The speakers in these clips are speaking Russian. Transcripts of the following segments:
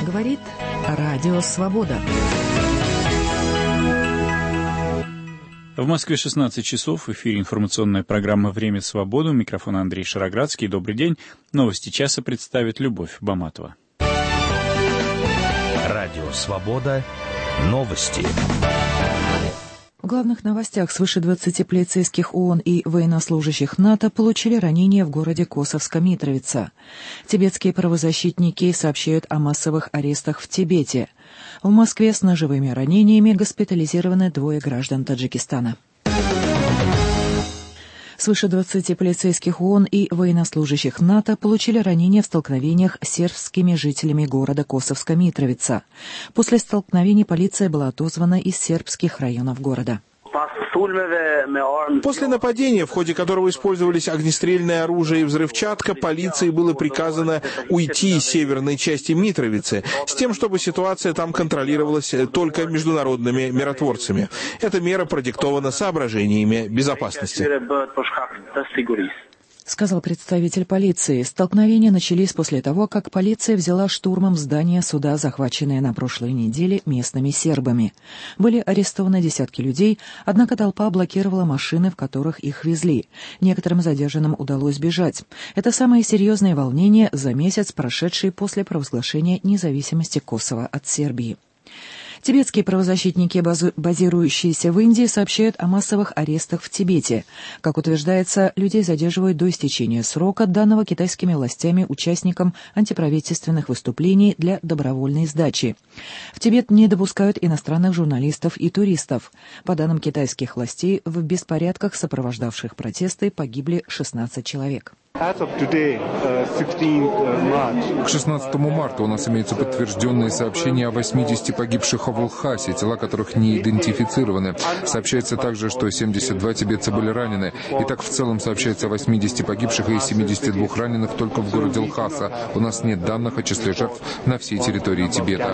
Говорит Радио Свобода. В Москве 16 часов. В эфире информационная программа «Время свободы». У микрофона Андрей Шароградский. Добрый день. Новости часа представит Любовь Баматова. Радио Свобода. Новости. В главных новостях: свыше 20 полицейских ООН и военнослужащих НАТО получили ранения в городе Косовска-Митровица. Тибетские правозащитники сообщают о массовых арестах в Тибете. В Москве с ножевыми ранениями госпитализированы 2 граждан Таджикистана. Свыше 20 полицейских ООН и военнослужащих НАТО получили ранения в столкновениях с сербскими жителями города Косовска-Митровица. После столкновений полиция была отозвана из сербских районов города. После нападения, в ходе которого использовались огнестрельное оружие и взрывчатка, полиции было приказано уйти из северной части Митровицы, с тем, чтобы ситуация там контролировалась только международными миротворцами. Эта мера продиктована соображениями безопасности, сказал представитель полиции. Столкновения начались после того, как полиция взяла штурмом здание суда, захваченное на прошлой неделе местными сербами. Были арестованы десятки людей, однако толпа блокировала машины, в которых их везли. Некоторым задержанным удалось бежать. Это самое серьезное волнение за месяц, прошедший после провозглашения независимости Косово от Сербии. Тибетские правозащитники, базирующиеся в Индии, сообщают о массовых арестах в Тибете. Как утверждается, людей задерживают до истечения срока, данного китайскими властями участникам антиправительственных выступлений для добровольной сдачи. В Тибет не допускают иностранных журналистов и туристов. По данным китайских властей, в беспорядках, сопровождавших протесты, погибли 16 человек. К 16 марта у нас имеются подтвержденные сообщения о 80 погибших в Лхасе, тела которых не идентифицированы. Сообщается также, что 72 тибетца были ранены. И так в целом сообщается о 80 погибших и 72 раненых только в городе Лхаса. У нас нет данных о числе жертв на всей территории Тибета,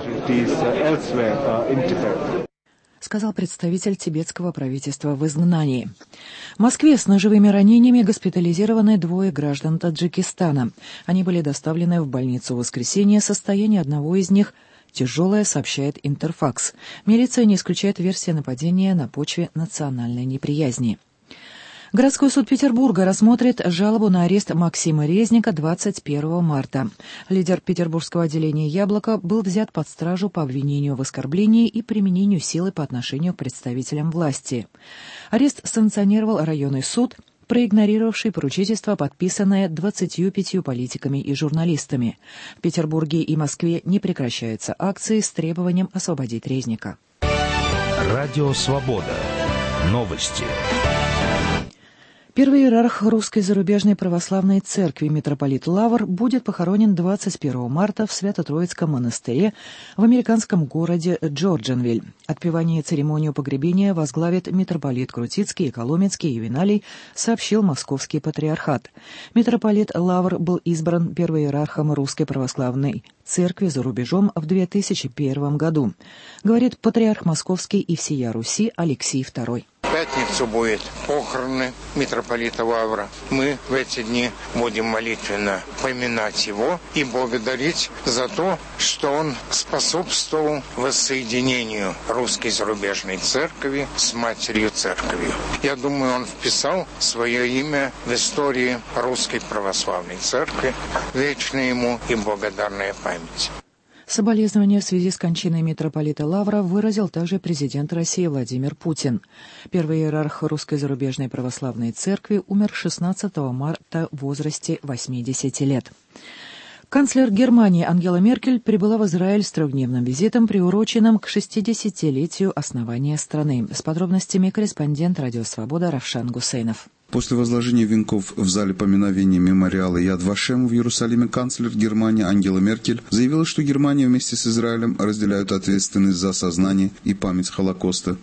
сказал представитель тибетского правительства в изгнании. В Москве с ножевыми ранениями госпитализированы 2 граждан Таджикистана. Они были доставлены в больницу в воскресенье. Состояние одного из них тяжелое, сообщает Интерфакс. Милиция не исключает версии нападения на почве национальной неприязни. Городской суд Петербурга рассмотрит жалобу на арест Максима Резника 21 марта. Лидер петербургского отделения «Яблоко» был взят под стражу по обвинению в оскорблении и применению силы по отношению к представителям власти. Арест санкционировал районный суд, проигнорировавший поручительство, подписанное 25 политиками и журналистами. В Петербурге и Москве не прекращаются акции с требованием освободить Резника. Радио Свобода. Новости. Первый иерарх Русской зарубежной православной церкви митрополит Лавр будет похоронен 21 марта в Свято-Троицком монастыре в американском городе Джорджинвиль. Отпевание и церемонию погребения возглавит митрополит Крутицкий и Коломенский Ювеналий, сообщил Московский патриархат. Митрополит Лавр был избран первым иерархом Русской православной церкви за рубежом в 2001 году, говорит патриарх Московский и всея Руси Алексий II. В пятницу будет похороны митрополита Лавра. Мы в эти дни будем молитвенно поминать его и благодарить за то, что он способствовал воссоединению Русской зарубежной церкви с Матерью Церковью. Я думаю, он вписал свое имя в истории Русской православной церкви. Вечная ему и благодарная память. Соболезнования в связи с кончиной митрополита Лавра выразил также президент России Владимир Путин. Первый иерарх Русской зарубежной православной церкви умер 16 марта в возрасте 80 лет. Канцлер Германии Ангела Меркель прибыла в Израиль с 3-дневным визитом, приуроченным к 60-летию основания страны. С подробностями корреспондент «Радио Свобода» Равшан Гусейнов. После возложения венков в зале поминовения мемориала Яд Вашем в Иерусалиме канцлер Германии Ангела Меркель заявила, что Германия вместе с Израилем разделяют ответственность за осознание и память Холокоста.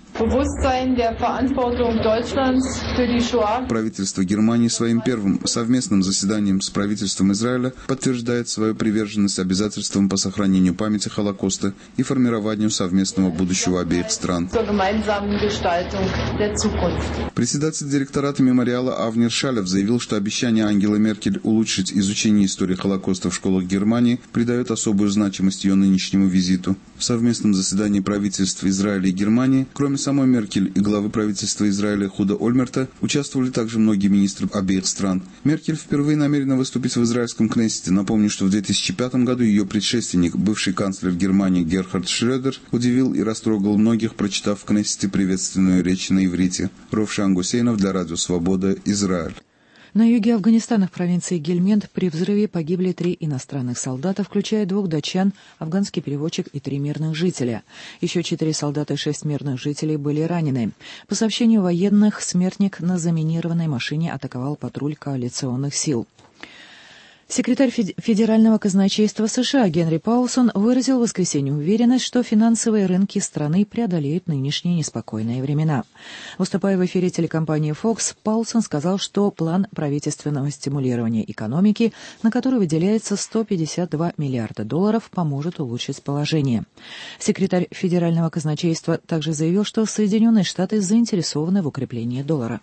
Правительство Германии своим первым совместным заседанием с правительством Израиля подтверждает свою приверженность обязательствам по сохранению памяти Холокоста и формированию совместного будущего обеих стран. Председатель директората мемориала мемориала Авнер Шалев заявил, что обещание Ангелы Меркель улучшить изучение истории Холокоста в школах Германии придает особую значимость ее нынешнему визиту. В совместном заседании правительств Израиля и Германии, кроме самой Меркель и главы правительства Израиля Худа Ольмерта, участвовали также многие министры обеих стран. Меркель впервые намерена выступить в израильском Кнессете. Напомню, что в 2005 году ее предшественник, бывший канцлер Германии Герхард Шредер, удивил и растрогал многих, прочитав в Кнессете приветственную речь на иврите. Ровшан Гусейнов для Радио Свобода, Израиль. На юге Афганистана в провинции Гельманд при взрыве погибли 3 иностранных солдата, включая 2 датчан, афганский переводчик и 3 мирных жителя. Еще 4 солдата и 6 мирных жителей были ранены. По сообщению военных, смертник на заминированной машине атаковал патруль коалиционных сил. Секретарь Федерального казначейства США Генри Паулсон выразил в воскресенье уверенность, что финансовые рынки страны преодолеют нынешние неспокойные времена. Выступая в эфире телекомпании Fox, Паулсон сказал, что план правительственного стимулирования экономики, на который выделяется $152 миллиарда, поможет улучшить положение. Секретарь Федерального казначейства также заявил, что Соединенные Штаты заинтересованы в укреплении доллара.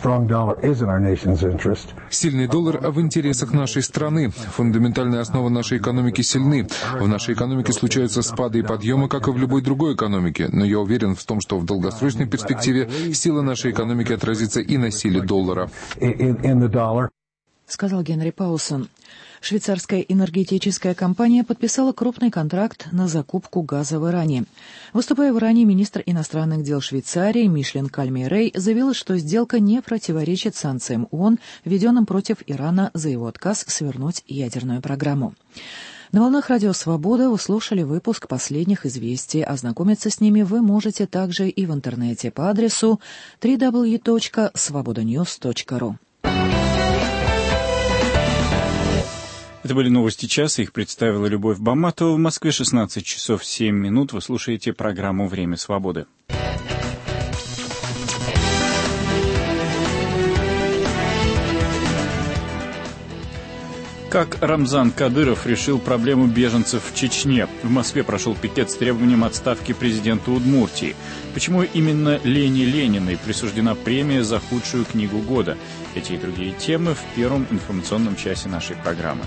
Сильный доллар в интересах нашей страны. Фундаментальные основы нашей экономики сильны. В нашей экономике случаются спады и подъемы, как и в любой другой экономике. Но я уверен в том, что в долгосрочной перспективе сила нашей экономики отразится и на силе доллара. Сказал Генри Паулсон. Швейцарская энергетическая компания подписала крупный контракт на закупку газа в Иране. Выступая в Иране, министр иностранных дел Швейцарии Мишлен Кальмей-Рей заявила, что сделка не противоречит санкциям ООН, введенным против Ирана за его отказ свернуть ядерную программу. На волнах Радио Свобода вы слушали выпуск последних известий. Ознакомиться с ними вы можете также и в интернете по адресу www.svobodanews.ru. Это были новости часа, их представила Любовь Баматова. В Москве 16 часов 7 минут. Вы слушаете программу «Время свободы». Как Рамзан Кадыров решил проблему беженцев в Чечне? В Москве прошел пикет с требованием отставки президента Удмуртии. Почему именно Лене Лениной присуждена премия за худшую книгу года? Эти и другие темы в первом информационном часе нашей программы.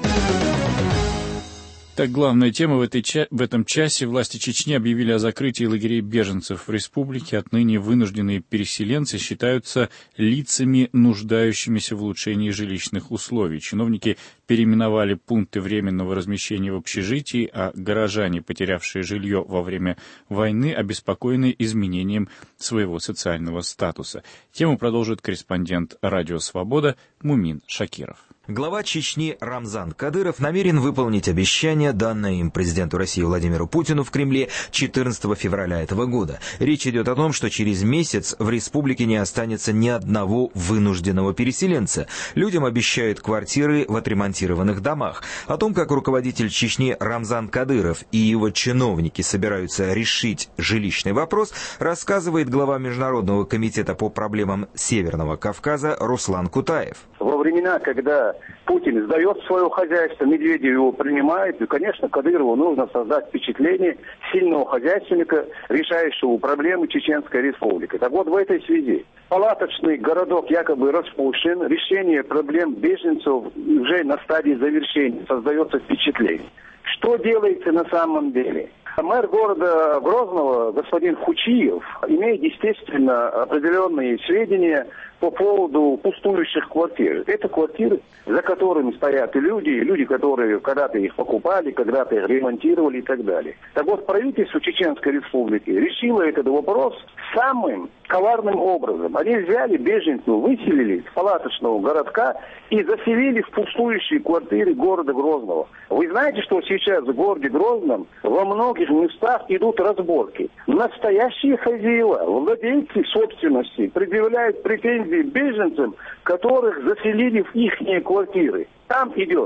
Так, главная тема в этом часе. Власти Чечни объявили о закрытии лагерей беженцев в республике. Отныне вынужденные переселенцы считаются лицами, нуждающимися в улучшении жилищных условий. Чиновники переименовали пункты временного размещения в общежитии, а горожане, потерявшие жилье во время войны, обеспокоены изменением своего социального статуса. Тему продолжит корреспондент «Радио Свобода» Мумин Шакиров. Глава Чечни Рамзан Кадыров намерен выполнить обещание, данное им президенту России Владимиру Путину в Кремле 14 февраля этого года. Речь идет о том, что через месяц в республике не останется ни одного вынужденного переселенца. Людям обещают квартиры в отремонтированных домах. О том, как руководитель Чечни Рамзан Кадыров и его чиновники собираются решить жилищный вопрос, рассказывает глава Международного комитета по проблемам Северного Кавказа Руслан Кутаев. Во времена, когда Путин сдает свое хозяйство, Медведев его принимает, и, конечно, Кадырову нужно создать впечатление сильного хозяйственника, решающего проблемы Чеченской Республики. Так вот, в этой связи палаточный городок якобы распущен, решение проблем беженцев уже на стадии завершения, создается впечатление. Что делается на самом деле? Мэр города Грозного, господин Хучиев, имеет, естественно, определенные сведения по поводу пустующих квартир. Это квартиры, за которыми стоят и люди, которые когда-то их покупали, когда-то их ремонтировали и так далее. Так вот, правительство Чеченской Республики решило этот вопрос самым коварным образом. Они взяли беженцев, выселили с палаточного городка и заселили в пустующие квартиры города Грозного. Вы знаете, что сейчас в городе Грозном во многих местах идут разборки. Настоящие хозяева, владельцы собственности предъявляют претензии беженцам, которых заселили в их квартиры. Там идет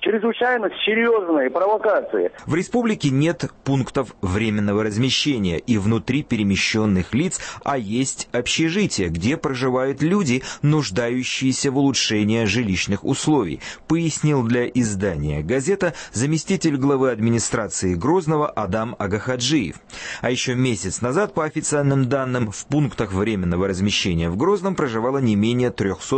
чрезвычайно серьезные провокации. В республике нет пунктов временного размещения и внутри перемещенных лиц, а есть общежития, где проживают люди, нуждающиеся в улучшении жилищных условий, пояснил для издания «Газета» заместитель главы администрации Грозного Адам Агахаджиев. А еще месяц назад, по официальным данным, в пунктах временного размещения в Грозном проживало не менее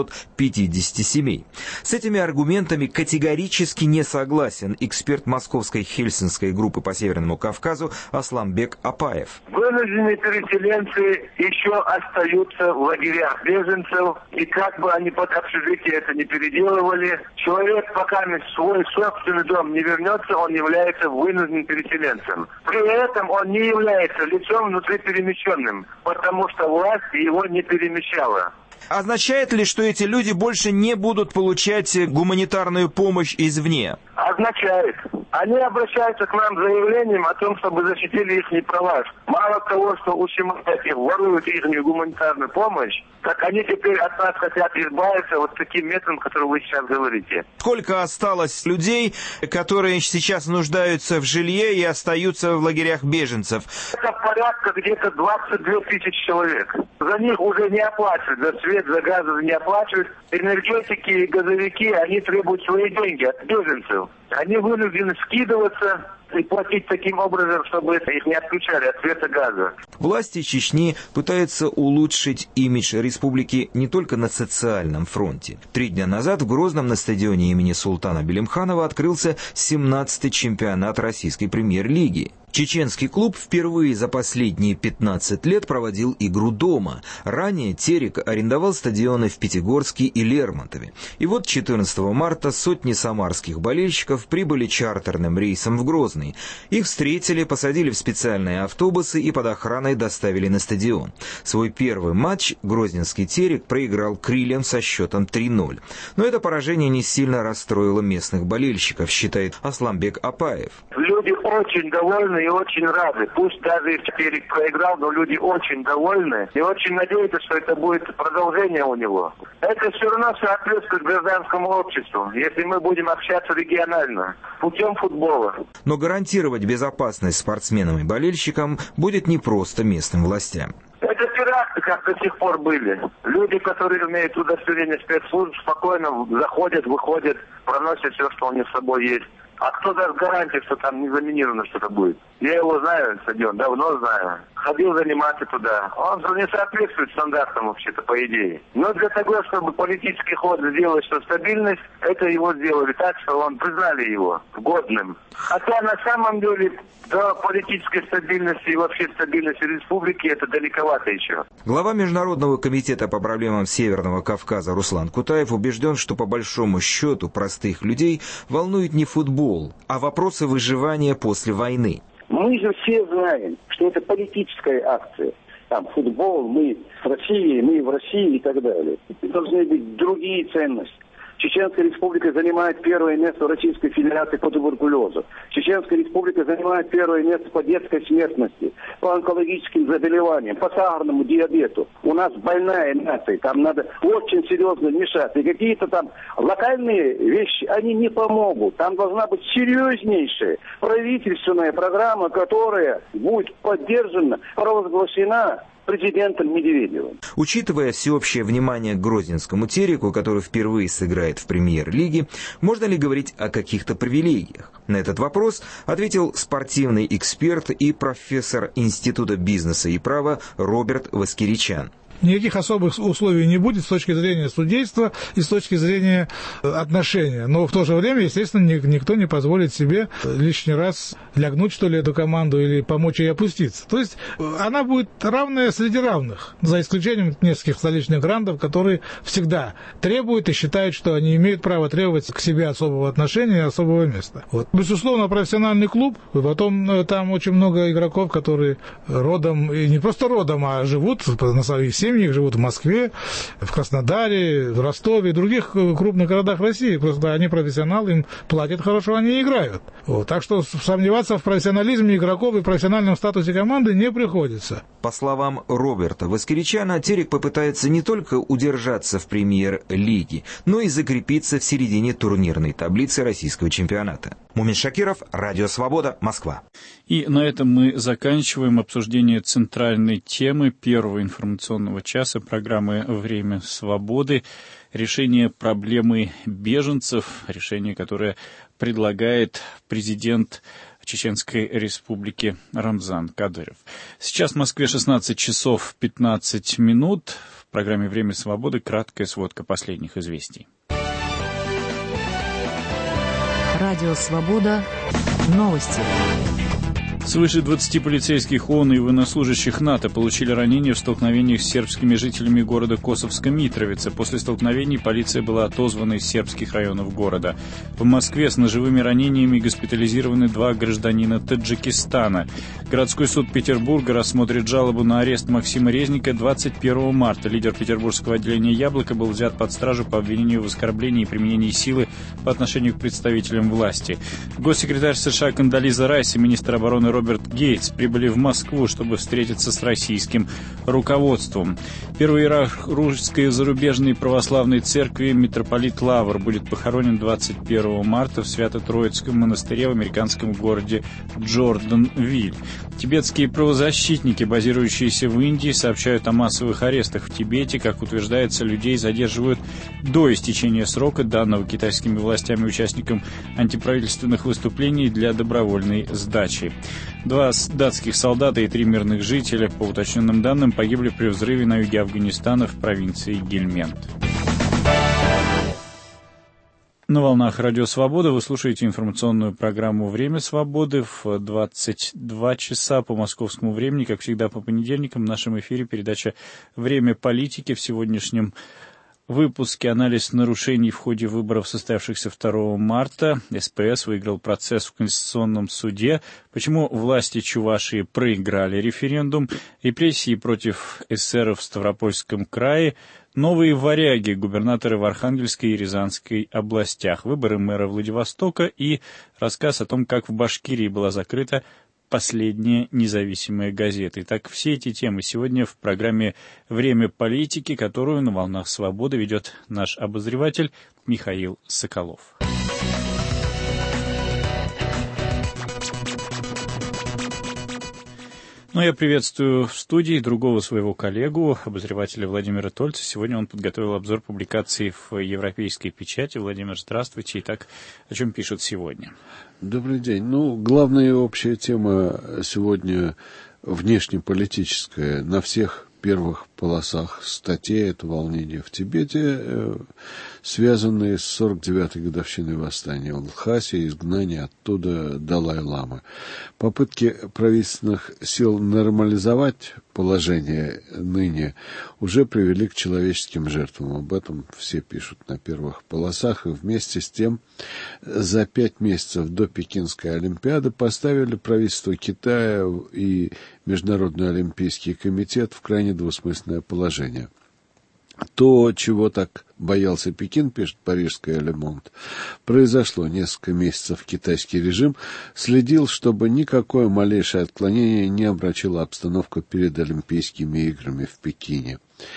350 семей. С этими аргументами категорически не согласен эксперт Московской Хельсинской группы по Северному Кавказу Асламбек Апаев. Вынужденные переселенцы еще остаются в лагерях беженцев, и как бы они под общежитие это не переделывали, человек, пока в свой собственный дом не вернется, он является вынужденным переселенцем. При этом он не является лицом внутриперемещенным, потому что власть его не перемещала. Означает ли, что эти люди больше не будут получать гуманитарную помощь извне? Означает. Они обращаются к нам с заявлением о том, чтобы защитили их права. Мало того, что ущемляют, воруют их гуманитарную помощь, так они теперь от нас хотят избавиться вот таким методом, который вы сейчас говорите. Сколько осталось людей, которые сейчас нуждаются в жилье и остаются в лагерях беженцев? Это порядка где-то 22 тысячи человек. За них уже не оплачивают, за свет, за газ не оплачивают. Энергетики и газовики, они требуют свои деньги от беженцев. Они вынуждены скидываться и платить таким образом, чтобы их не отключали от света газа. Власти Чечни пытаются улучшить имидж республики не только на социальном фронте. 3 дня назад в Грозном на стадионе имени Султана Белимханова открылся 17-й чемпионат российской премьер-лиги. Чеченский клуб впервые за последние 15 лет проводил игру дома. Ранее Терек арендовал стадионы в Пятигорске и Лермонтове. И вот 14 марта сотни самарских болельщиков прибыли чартерным рейсом в Грозный. Их встретили, посадили в специальные автобусы и под охраной доставили на стадион. Свой первый матч грозненский Терек проиграл Крилям со счетом 3-0. Но это поражение не сильно расстроило местных болельщиков, считает Асламбек Апаев. Люди очень довольны и очень рады. Пусть даже и Терек проиграл, но люди очень довольны и очень надеются, что это будет продолжение у него. Это все равно соответствует гражданскому обществу, если мы будем общаться регионально, путем футбола. Но гарантировать безопасность спортсменам и болельщикам будет непросто местным властям. Это теракты, как до сих пор были. Люди, которые имеют удостоверение спецслужб, спокойно заходят, выходят, проносят все, что у них с собой есть. А кто даст гарантию, что там не заминировано что-то будет? Я его знаю, стадион, давно знаю. Ходил заниматься туда. Он же не соответствует стандартам вообще-то, по идее. Но для того, чтобы политический ход сделать, что стабильность, это его сделали так, что он признали его годным. Хотя на самом деле до политической стабильности и вообще стабильности республики это далековато еще. Глава Международного комитета по проблемам Северного Кавказа Руслан Кутаев убежден, что по большому счету простых людей волнует не футбол, а вопросы выживания после войны. Мы же все знаем, что это политическая акция. Там футбол, мы с Россией, мы в России и так далее. Должны быть другие ценности. Чеченская республика занимает первое место в Российской Федерации по туберкулезу. Чеченская республика занимает первое место по детской смертности, по онкологическим заболеваниям, по сахарному диабету. У нас больная нация, там надо очень серьезно вмешаться. И какие-то там локальные вещи, они не помогут. Там должна быть серьезнейшая правительственная программа, которая будет поддержана, провозглашена президентом Медведевым. Учитывая всеобщее внимание к грозненскому Тереку, который впервые сыграет в премьер-лиге, можно ли говорить о каких-то привилегиях? На этот вопрос ответил спортивный эксперт и профессор Института бизнеса и права Роберт Воскиричан. Никаких особых условий не будет с точки зрения судейства и с точки зрения отношения. Но в то же время, естественно, никто не позволит себе лишний раз лягнуть, что ли, эту команду или помочь ей опуститься. То есть она будет равная среди равных, за исключением нескольких столичных грандов, которые всегда требуют и считают, что они имеют право требовать к себе особого отношения и особого места. Вот. Безусловно, профессиональный клуб, и потом там очень много игроков, которые родом, и не просто родом, а живут на своих семьях, живут в Москве, в Краснодаре, в Ростове и других крупных городах России. Просто они профессионалы, им платят хорошо, они играют. Вот. Так что сомневаться в профессионализме игроков и профессиональном статусе команды не приходится. По словам Роберта Воскиричана, Терек попытается не только удержаться в премьер-лиге, но и закрепиться в середине турнирной таблицы российского чемпионата. Мумин Шакиров, Радио Свобода, Москва. И на этом мы заканчиваем обсуждение центральной темы первого информационного часа программы «Время свободы». Решение проблемы беженцев, решение, которое предлагает президент Чеченской Республики Рамзан Кадыров. Сейчас в Москве 16 часов 15 минут. В программе «Время свободы» краткая сводка последних известий. Радио «Свобода». Новости. Свыше 20 полицейских ООН и военнослужащих НАТО получили ранения в столкновениях с сербскими жителями города Косовска-Митровица. После столкновений полиция была отозвана из сербских районов города. В Москве с ножевыми ранениями госпитализированы 2 гражданина Таджикистана. Городской суд Петербурга рассмотрит жалобу на арест Максима Резника 21 марта. Лидер петербургского отделения «Яблоко» был взят под стражу по обвинению в оскорблении и применении силы по отношению к представителям власти. Госсекретарь США Кондолиза Райс и министр обороны Роберт Гейтс прибыли в Москву, чтобы встретиться с российским руководством. Первый иерарх Русской зарубежной православной церкви митрополит Лавр будет похоронен 21 марта в Свято-Троицком монастыре в американском городе Джорданвиль. Тибетские правозащитники, базирующиеся в Индии, сообщают о массовых арестах в Тибете. Как утверждается, людей задерживают до истечения срока, данного китайскими властями участникам антиправительственных выступлений для добровольной сдачи. 2 датских солдата и 3 мирных жителя, по уточненным данным, погибли при взрыве на юге Афганистана в провинции Гельмент. На волнах Радио Свобода вы слушаете информационную программу «Время свободы» в 22 часа по московскому времени. Как всегда, по понедельникам в нашем эфире передача «Время политики». В сегодняшнем выпуске анализ нарушений в ходе выборов, состоявшихся 2 марта. СПС выиграл процесс в Конституционном суде. Почему власти Чувашии проиграли референдум? Репрессии против эсеров в Ставропольском крае. Новые варяги, губернаторы в Архангельской и Рязанской областях. Выборы мэра Владивостока и рассказ о том, как в Башкирии была закрыта последняя независимая газета. Итак, все эти темы сегодня в программе «Время политики», которую на волнах свободы ведет наш обозреватель Михаил Соколов. Ну, я приветствую в студии другого своего коллегу, обозревателя Владимира Тольца. Сегодня он подготовил обзор публикаций в европейской печати. Владимир, здравствуйте. Итак, о чем пишут сегодня? Добрый день. Главная общая тема сегодня внешнеполитическая. На всех первых полосах статей это волнение в Тибете, связанные с 49-й годовщиной восстания в Лхасе и изгнания оттуда Далай-ламы. Попытки правительственных сил нормализовать положение ныне уже привели к человеческим жертвам. Об этом все пишут на первых полосах. И вместе с тем за 5 месяцев до Пекинской Олимпиады поставили правительство Китая и Международный Олимпийский комитет в крайне двусмысленное положение. То, чего так боялся Пекин, пишет парижская «Ле Монт», произошло. Несколько месяцев китайский режим следил, чтобы никакое малейшее отклонение не омрачило обстановку перед Олимпийскими играми в Пекине.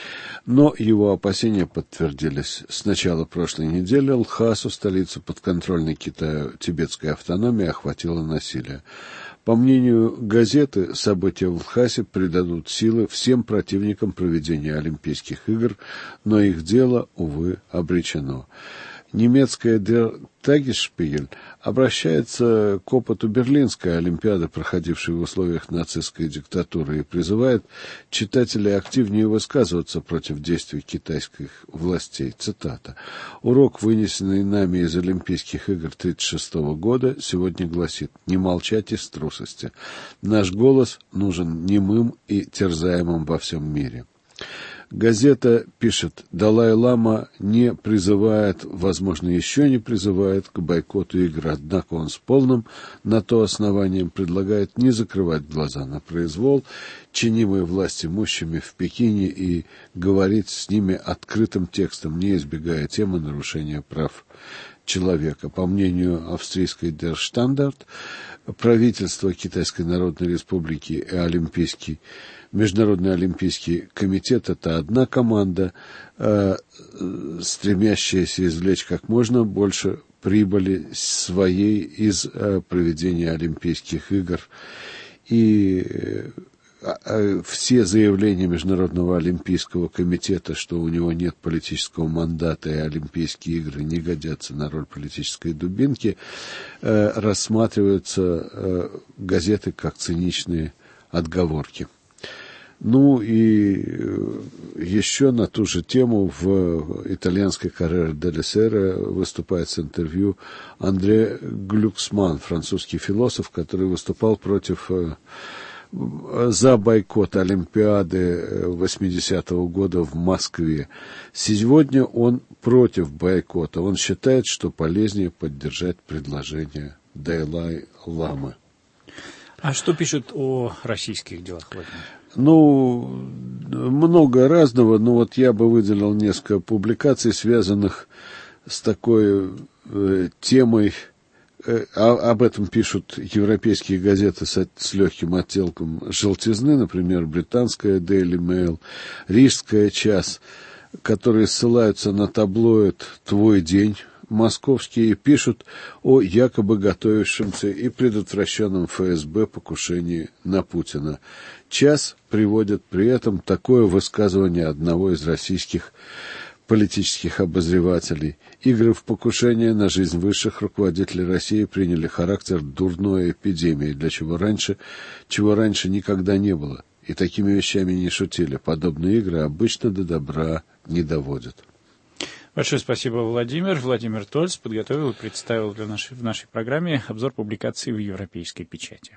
Но его опасения подтвердились. С начала прошлой недели Лхасу, столицу подконтрольной Китаю тибетской автономии, охватило насилие. По мнению газеты, события в Лхасе придадут силы всем противникам проведения Олимпийских игр, но их дело, увы, обречено. Немецкая Der Tagesspiegel обращается к опыту Берлинской Олимпиады, проходившей в условиях нацистской диктатуры, и призывает читателей активнее высказываться против действий китайских властей. Цитата. «Урок, вынесенный нами из Олимпийских игр 1936 года, сегодня гласит: не молчать из трусости. Наш голос нужен немым и терзаемым во всем мире». Газета пишет, Далай-лама не призывает, возможно, еще не призывает к бойкоту игр, однако он с полным на то основанием предлагает не закрывать глаза на произвол, чинимый власть имущими в Пекине, и говорить с ними открытым текстом, не избегая темы нарушения прав человека. По мнению австрийской Der Standard, правительство Китайской Народной Республики и Международный Олимпийский комитет — это одна команда, стремящаяся извлечь как можно больше прибыли своей из проведения Олимпийских игр. И все заявления Международного Олимпийского комитета, что у него нет политического мандата и Олимпийские игры не годятся на роль политической дубинки, рассматриваются газеты как циничные отговорки. Ну и еще на ту же тему в итальянской Corriere della Sera выступает с интервью Андре Глюксман, французский философ, который выступал за бойкот Олимпиады 80-го года в Москве. Сегодня он против бойкота. Он считает, что полезнее поддержать предложение Далай-ламы. А что пишут о российских делах, Владимир? Ну, много разного, но вот я бы выделил несколько публикаций, связанных с такой темой. Об этом пишут европейские газеты с легким оттенком желтизны, например, британская Daily Mail, рижская «Час», которые ссылаются на таблоид «Твой день», московские, и пишут о якобы готовившемся и предотвращенном ФСБ покушении на Путина. «Час» приводит при этом такое высказывание одного из российских политических обозревателей. Игры в покушение на жизнь высших руководителей России приняли характер дурной эпидемии, чего раньше никогда не было. И такими вещами не шутили. Подобные игры обычно до добра не доводят. Большое спасибо, Владимир. Владимир Тольц подготовил и представил в нашей программе обзор публикаций в европейской печати.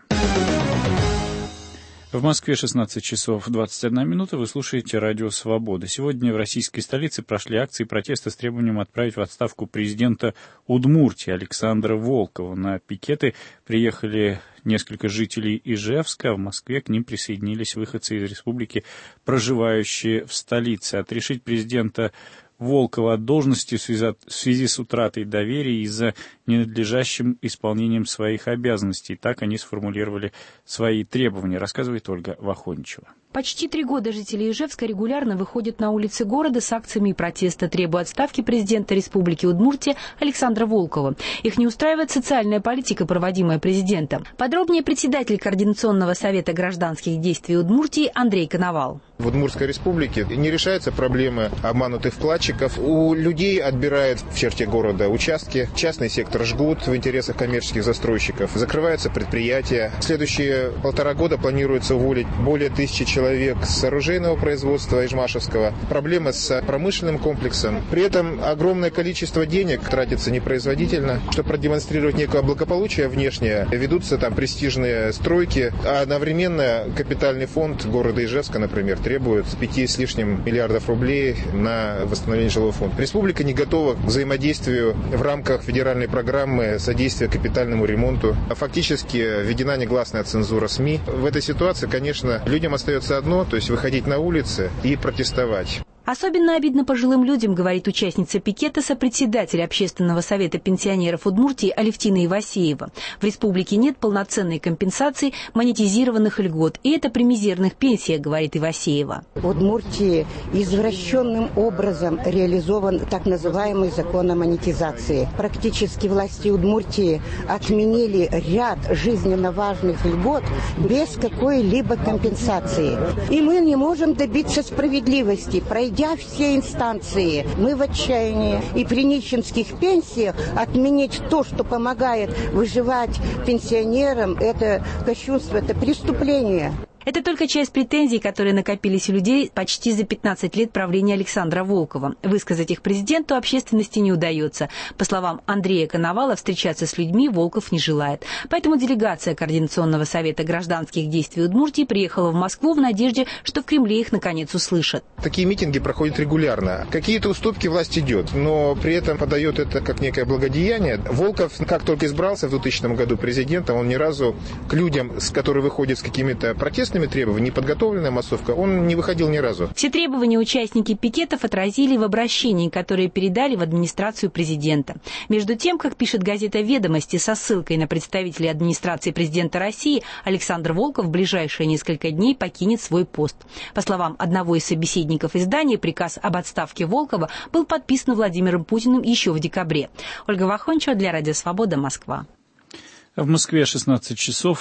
В Москве 16 часов 21 минута. Вы слушаете радио «Свобода». Сегодня в российской столице прошли акции протеста с требованием отправить в отставку президента Удмуртии Александра Волкова. На пикеты приехали несколько жителей Ижевска. В Москве к ним присоединились выходцы из республики, проживающие в столице. Отрешить президента Волкова от должности в связи с утратой доверия и за ненадлежащим исполнением своих обязанностей. Так они сформулировали свои требования, рассказывает Ольга Вахончева. Почти 3 года жители Ижевска регулярно выходят на улицы города с акциями протеста, требуя отставки президента Республики Удмуртия Александра Волкова. Их не устраивает социальная политика, проводимая президентом. Подробнее председатель Координационного совета гражданских действий Удмуртии Андрей Коновал. В Удмуртской республике не решаются проблемы обманутых вкладчиков. У людей отбирают в черте города участки, частный сектор жгут в интересах коммерческих застройщиков, закрываются предприятия. В следующие 1,5 года планируется уволить более 1000 человек с оружейного производства Ижмашевского. Проблемы с промышленным комплексом. При этом огромное количество денег тратится непроизводительно. Чтобы продемонстрировать некое благополучие внешнее, ведутся там престижные стройки, а одновременно капитальный фонд города Ижевска, например, требует 5 с лишним миллиардов рублей на восстановление жилого фонда. Республика не готова к взаимодействию в рамках федеральной программы содействия капитальному ремонту. Фактически введена негласная цензура СМИ. В этой ситуации, конечно, людям остается одно, то есть выходить на улицы и протестовать. Особенно обидно пожилым людям, говорит участница пикета, сопредседатель Общественного совета пенсионеров Удмуртии Алевтина Ивасеева. В республике нет полноценной компенсации монетизированных льгот, и это при мизерных пенсиях, говорит Ивасеева. В Удмуртии извращенным образом реализован так называемый закон о монетизации. Практически власти Удмуртии отменили ряд жизненно важных льгот без какой-либо компенсации. И мы не можем добиться справедливости, пройдя все инстанции. Мы в отчаянии. И при нищенских пенсиях отменить то, что помогает выживать пенсионерам, это кощунство, это преступление. Это только часть претензий, которые накопились у людей почти за 15 лет правления Александра Волкова. Высказать их президенту общественности не удается. По словам Андрея Коновала, встречаться с людьми Волков не желает. Поэтому делегация Координационного совета гражданских действий Удмуртии приехала в Москву в надежде, что в Кремле их наконец услышат. Такие митинги проходят регулярно. Какие-то уступки власть идет, но при этом подает это как некое благодеяние. Волков, как только избрался в 2000 году президентом, он ни разу к людям, которые выходят с какими-то протестными устными требованиями, неподготовленная массовка, он не выходил ни разу. Все требования участники пикетов отразили в обращении, которое передали в администрацию президента. Между тем, как пишет газета «Ведомости» со ссылкой на представителей администрации президента России, Александр Волков в ближайшие несколько дней покинет свой пост. По словам одного из собеседников издания, приказ об отставке Волкова был подписан Владимиром Путиным еще в декабре. Ольга Вахончева для Радио Свобода, Москва. В Москве 16 часов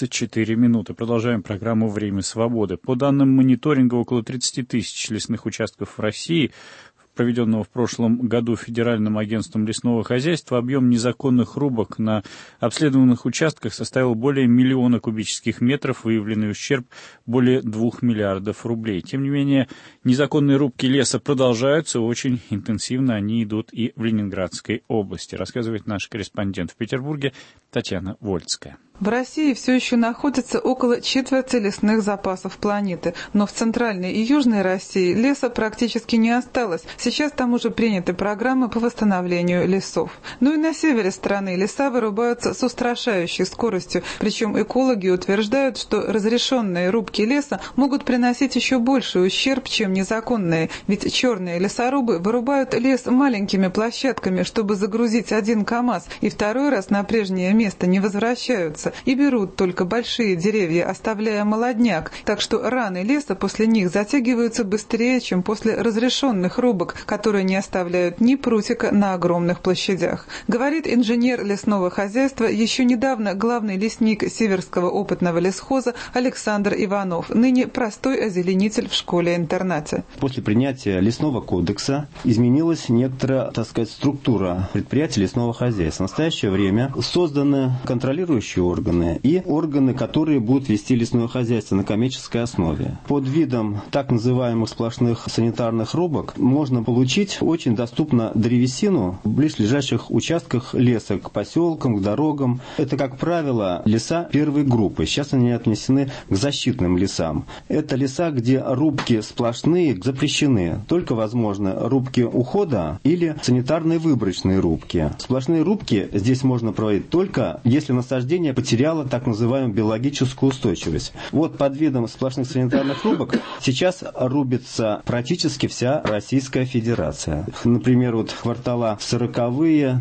24 минуты. Продолжаем программу «Время свободы». По данным мониторинга, около 30 тысяч лесных участков в России, проведенного в прошлом году Федеральным агентством лесного хозяйства, объем незаконных рубок на обследованных участках составил более 1 миллиона кубических метров, выявленный ущерб более 2 миллиардов рублей. Тем не менее, незаконные рубки леса продолжаются, очень интенсивно они идут и в Ленинградской области, рассказывает наш корреспондент в Петербурге Татьяна Вольцкая. В России все еще находится около четверти лесных запасов планеты, но в центральной и южной России леса практически не осталось. Сейчас там уже приняты программы по восстановлению лесов. Но и на севере страны леса вырубаются с устрашающей скоростью, причем экологи утверждают, что разрешенные рубки леса могут приносить еще больший ущерб, чем незаконные, ведь черные лесорубы вырубают лес маленькими площадками, чтобы загрузить 1 КАМАЗ, и второй раз на прежнее место не возвращаются и берут только большие деревья, оставляя молодняк, так что раны леса после них затягиваются быстрее, чем после разрешенных рубок, которые не оставляют ни прутика на огромных площадях. Говорит инженер лесного хозяйства, еще недавно главный лесник Северского опытного лесхоза Александр Иванов, ныне простой озеленитель в школе-интернате. После принятия лесного кодекса изменилась некоторая, структура предприятий лесного хозяйства. В настоящее время созданы контролирующие органы и органы, которые будут вести лесное хозяйство на коммерческой основе. Под видом так называемых сплошных санитарных рубок можно получить очень доступно древесину в близлежащих участках леса, к поселкам, к дорогам. Это, как правило, леса первой группы. Сейчас они отнесены к защитным лесам. Это леса, где рубки сплошные запрещены. Только возможны рубки ухода или санитарные выборочные рубки. Сплошные рубки здесь можно проводить только если насаждение потеряла так называемую биологическую устойчивость. Вот под видом сплошных санитарных рубок сейчас рубится практически вся Российская Федерация. Например, вот квартала 40-е,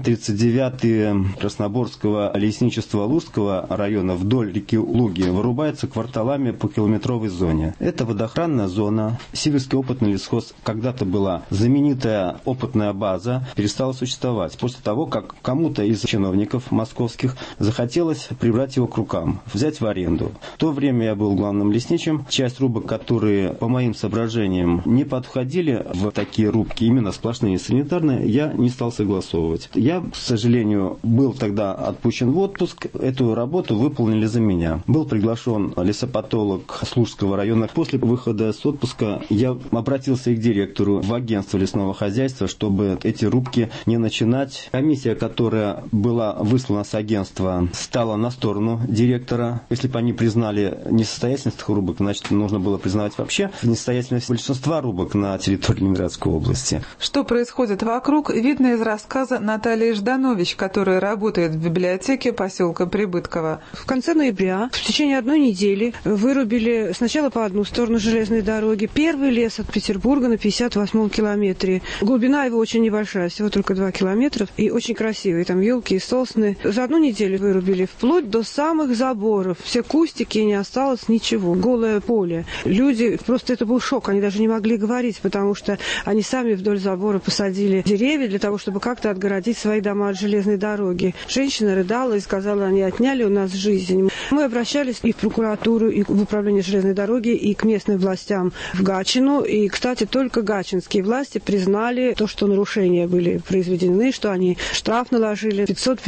39-е Красноборского лесничества Лужского района вдоль реки Луги вырубаются кварталами по километровой зоне. Это водоохранная зона. Северский опытный лесхоз когда-то была знаменитая опытная база, перестала существовать после того, как кому-то из чиновников московских захотелось прибрать его к рукам, взять в аренду. В то время я был главным лесничим. Часть рубок, которые, по моим соображениям, не подходили в такие рубки, именно сплошные санитарные, я не стал согласовывать. Я, к сожалению, был тогда отпущен в отпуск. Эту работу выполнили за меня. Был приглашен лесопатолог Служского района. После выхода с отпуска я обратился и к директору в агентство лесного хозяйства, чтобы эти рубки не начинать. Комиссия, которая была выслана с агентства, стала на сторону директора. Если бы они признали несостоятельность этих рубок, значит, нужно было признавать вообще несостоятельность большинства рубок на территории Ленинградской области. Что происходит вокруг, видно из рассказа Натальи Жданович, которая работает в библиотеке поселка Прибытково. В конце ноября, в течение 1 недели, вырубили сначала по одну сторону железной дороги первый лес от Петербурга на 58-м километре. Глубина его очень небольшая, всего только 2 километра, и очень красивый. Там елки и сосны. За 1 неделю вырубили вплоть до самых заборов. Все кустики, не осталось ничего. Голое поле. Люди, просто это был шок. Они даже не могли говорить, потому что они сами вдоль забора посадили деревья для того, чтобы как-то отгородить свои дома от железной дороги. Женщина рыдала и сказала, они отняли у нас жизнь. Мы обращались и в прокуратуру, и в управление железной дороги, и к местным властям в Гатчину. И, кстати, только гатчинские власти признали то, что нарушения были произведены, что они штраф наложили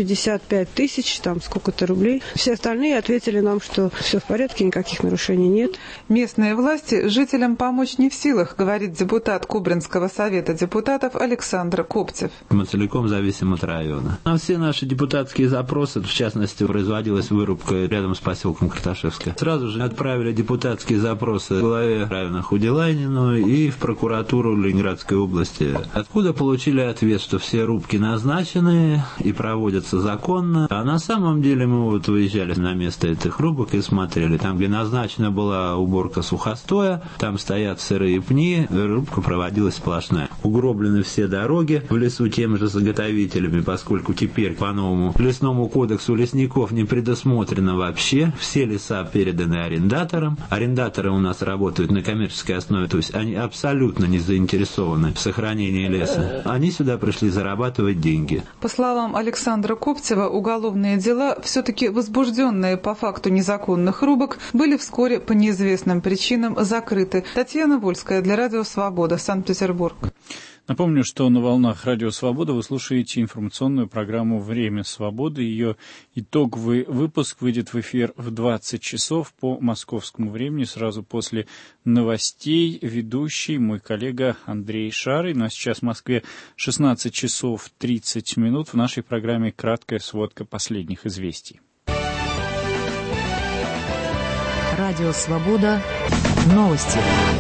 555 тысяч, там сколько-то рублей. Все остальные ответили нам, что все в порядке, никаких нарушений нет. Местные власти жителям помочь не в силах, говорит депутат Кубринского совета депутатов Александр Коптев. Мы целиком зависим от района. На все наши депутатские запросы, в частности, производилась вырубка рядом с поселком Карташевское. Сразу же отправили депутатские запросы в главе района Худилайнину и в прокуратуру Ленинградской области, откуда получили ответ, что все рубки назначены и проводятся законно. А на самом деле мы вот выезжали на место этих рубок и смотрели. Там, где назначена была уборка сухостоя, там стоят сырые пни, рубка проводилась сплошная. Угроблены все дороги в лесу теми же заготовителями, поскольку теперь по новому лесному кодексу лесников не предусмотрено вообще. Все леса переданы арендаторам. Арендаторы у нас работают на коммерческой основе, то есть они абсолютно не заинтересованы в сохранении леса. Они сюда пришли зарабатывать деньги. По словам Александра Коптева, уголовные дела, все-таки возбужденные по факту незаконных рубок, были вскоре по неизвестным причинам закрыты. Татьяна Вольская для Радио Свобода, Санкт-Петербург. Напомню, что на волнах Радио Свобода вы слушаете информационную программу «Время свободы». Ее итоговый выпуск выйдет в эфир в 20 часов по московскому времени, сразу после новостей. Ведущий мой коллега Андрей Шарый. Ну а сейчас в Москве 16 часов 30 минут. В нашей программе краткая сводка последних известий. Радио Свобода. Новости.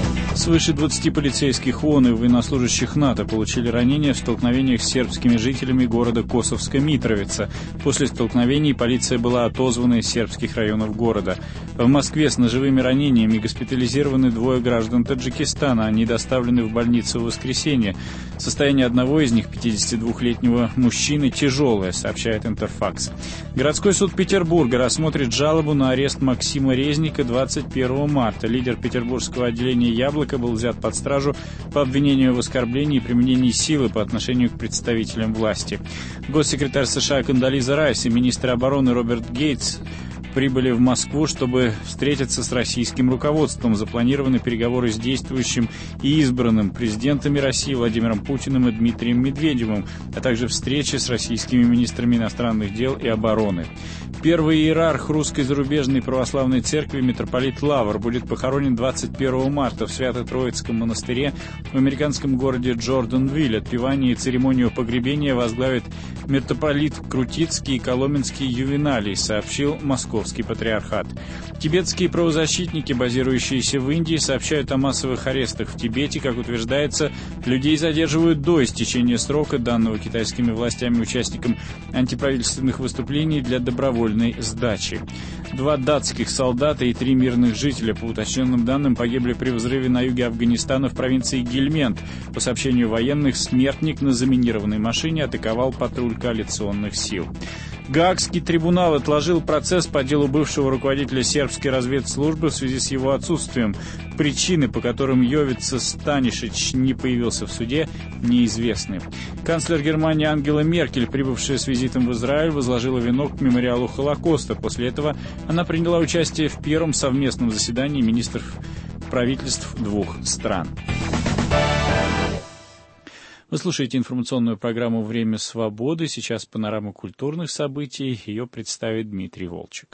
Свыше 20 полицейских ООН и военнослужащих НАТО получили ранения в столкновениях с сербскими жителями города Косовская Митровица. После столкновений полиция была отозвана из сербских районов города. В Москве с ножевыми ранениями госпитализированы 2 граждан Таджикистана. Они доставлены в больницу в воскресенье. Состояние одного из них, 52-летнего мужчины, тяжелое, сообщает Интерфакс. Городской суд Петербурга рассмотрит жалобу на арест Максима Резника 21 марта. Лидер петербургского отделения «Яблоко» был взят под стражу по обвинению в оскорблении и применении силы по отношению к представителям власти. Госсекретарь США Кондолиза Райс и министр обороны Роберт Гейтс прибыли в Москву, чтобы встретиться с российским руководством. Запланированы переговоры с действующим и избранным президентами России Владимиром Путиным и Дмитрием Медведевым, а также встречи с российскими министрами иностранных дел и обороны. Первый иерарх Русской зарубежной православной церкви митрополит Лавр будет похоронен 21 марта в Свято-Троицком монастыре в американском городе Джорданвиль. Отпевание и церемонию погребения возглавит митрополит Крутицкий и Коломенский Ювеналий, сообщил Московский патриархат. Тибетские правозащитники, базирующиеся в Индии, сообщают о массовых арестах в Тибете. Как утверждается, людей задерживают до истечения срока, данного китайскими властями участникам антиправительственных выступлений для добровольной сдачи. 2 датских солдата и 3 мирных жителя, по уточненным данным, погибли при взрыве на юге Афганистана в провинции Гельмент. По сообщению военных, смертник на заминированной машине атаковал патруль коалиционных сил. Гаагский трибунал отложил процесс по делу бывшего руководителя сербской разведслужбы в связи с его отсутствием. Причины, по которым Йовица Станишич не появился в суде, неизвестны. Канцлер Германии Ангела Меркель, прибывшая с визитом в Израиль, возложила венок к мемориалу Холокоста. После этого она приняла участие в первом совместном заседании министров правительств 2 стран. Вы слушаете информационную программу «Время свободы». Сейчас панорама культурных событий. Ее представит Дмитрий Волчек.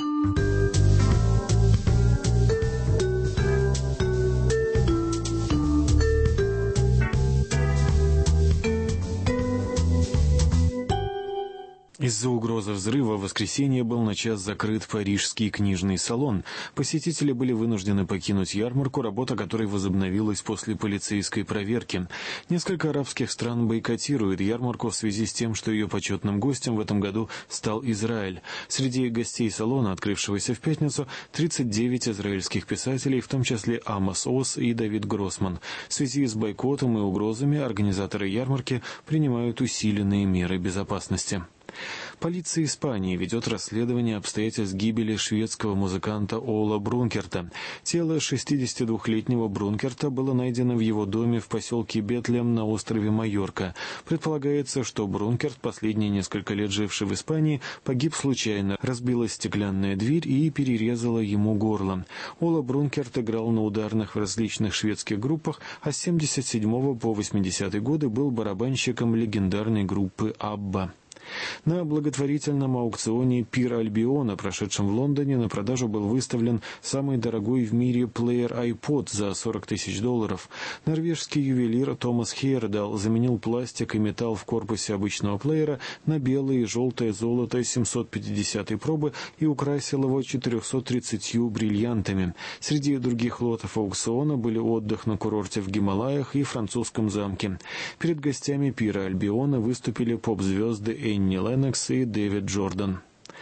Из-за угрозы взрыва в воскресенье был на час закрыт парижский книжный салон. Посетители были вынуждены покинуть ярмарку, работа которой возобновилась после полицейской проверки. Несколько арабских стран бойкотируют ярмарку в связи с тем, что ее почетным гостем в этом году стал Израиль. Среди гостей салона, открывшегося в пятницу, 39 израильских писателей, в том числе Амос Оз и Давид Гроссман. В связи с бойкотом и угрозами организаторы ярмарки принимают усиленные меры безопасности. Полиция Испании ведет расследование обстоятельств гибели шведского музыканта Ола Брункерта. Тело 62-летнего Брункерта было найдено в его доме в поселке Бетлем на острове Майорка. Предполагается, что Брункерт, последние несколько лет живший в Испании, погиб случайно. Разбилась стеклянная дверь и перерезала ему горло. Ола Брункерт играл на ударных в различных шведских группах, а с 1977 по 80-е годы был барабанщиком легендарной группы «Абба». На благотворительном аукционе Пир Альбиона, прошедшем в Лондоне, на продажу был выставлен самый дорогой в мире плеер iPod за $40 000. Норвежский ювелир Томас Хейердал заменил пластик и металл в корпусе обычного плеера на белое и желтое золото 750-й пробы и украсил его 430 бриллиантами. Среди других лотов аукциона были отдых на курорте в Гималаях и французском замке. Перед гостями Пира Альбиона выступили поп-звезды Энни Леннокс и Дэвид Джордан.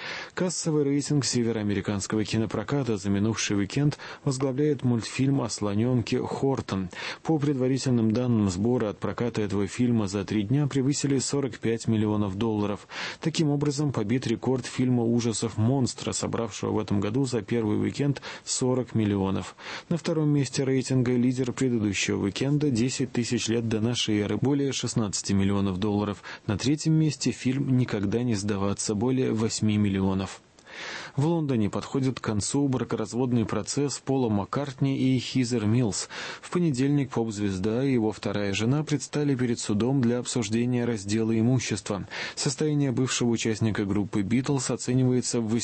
Кассовый рейтинг североамериканского кинопроката за минувший уикенд возглавляет мультфильм о слоненке «Хортон». По предварительным данным, сборы от проката этого фильма за 3 дня превысили $45 миллионов. Таким образом, побит рекорд фильма ужасов «Монстра», собравшего в этом году за первый уикенд 40 миллионов. На втором месте рейтинга лидер предыдущего уикенда «10 тысяч лет до нашей эры», более $16 миллионов. На третьем месте фильм «Никогда не сдаваться», более 8 миллионов. В Лондоне подходит к концу бракоразводный процесс Пола Маккартни и Хизер Миллс. В понедельник поп-звезда и его вторая жена предстали перед судом для обсуждения раздела имущества. Состояние бывшего участника группы «Битлз» оценивается в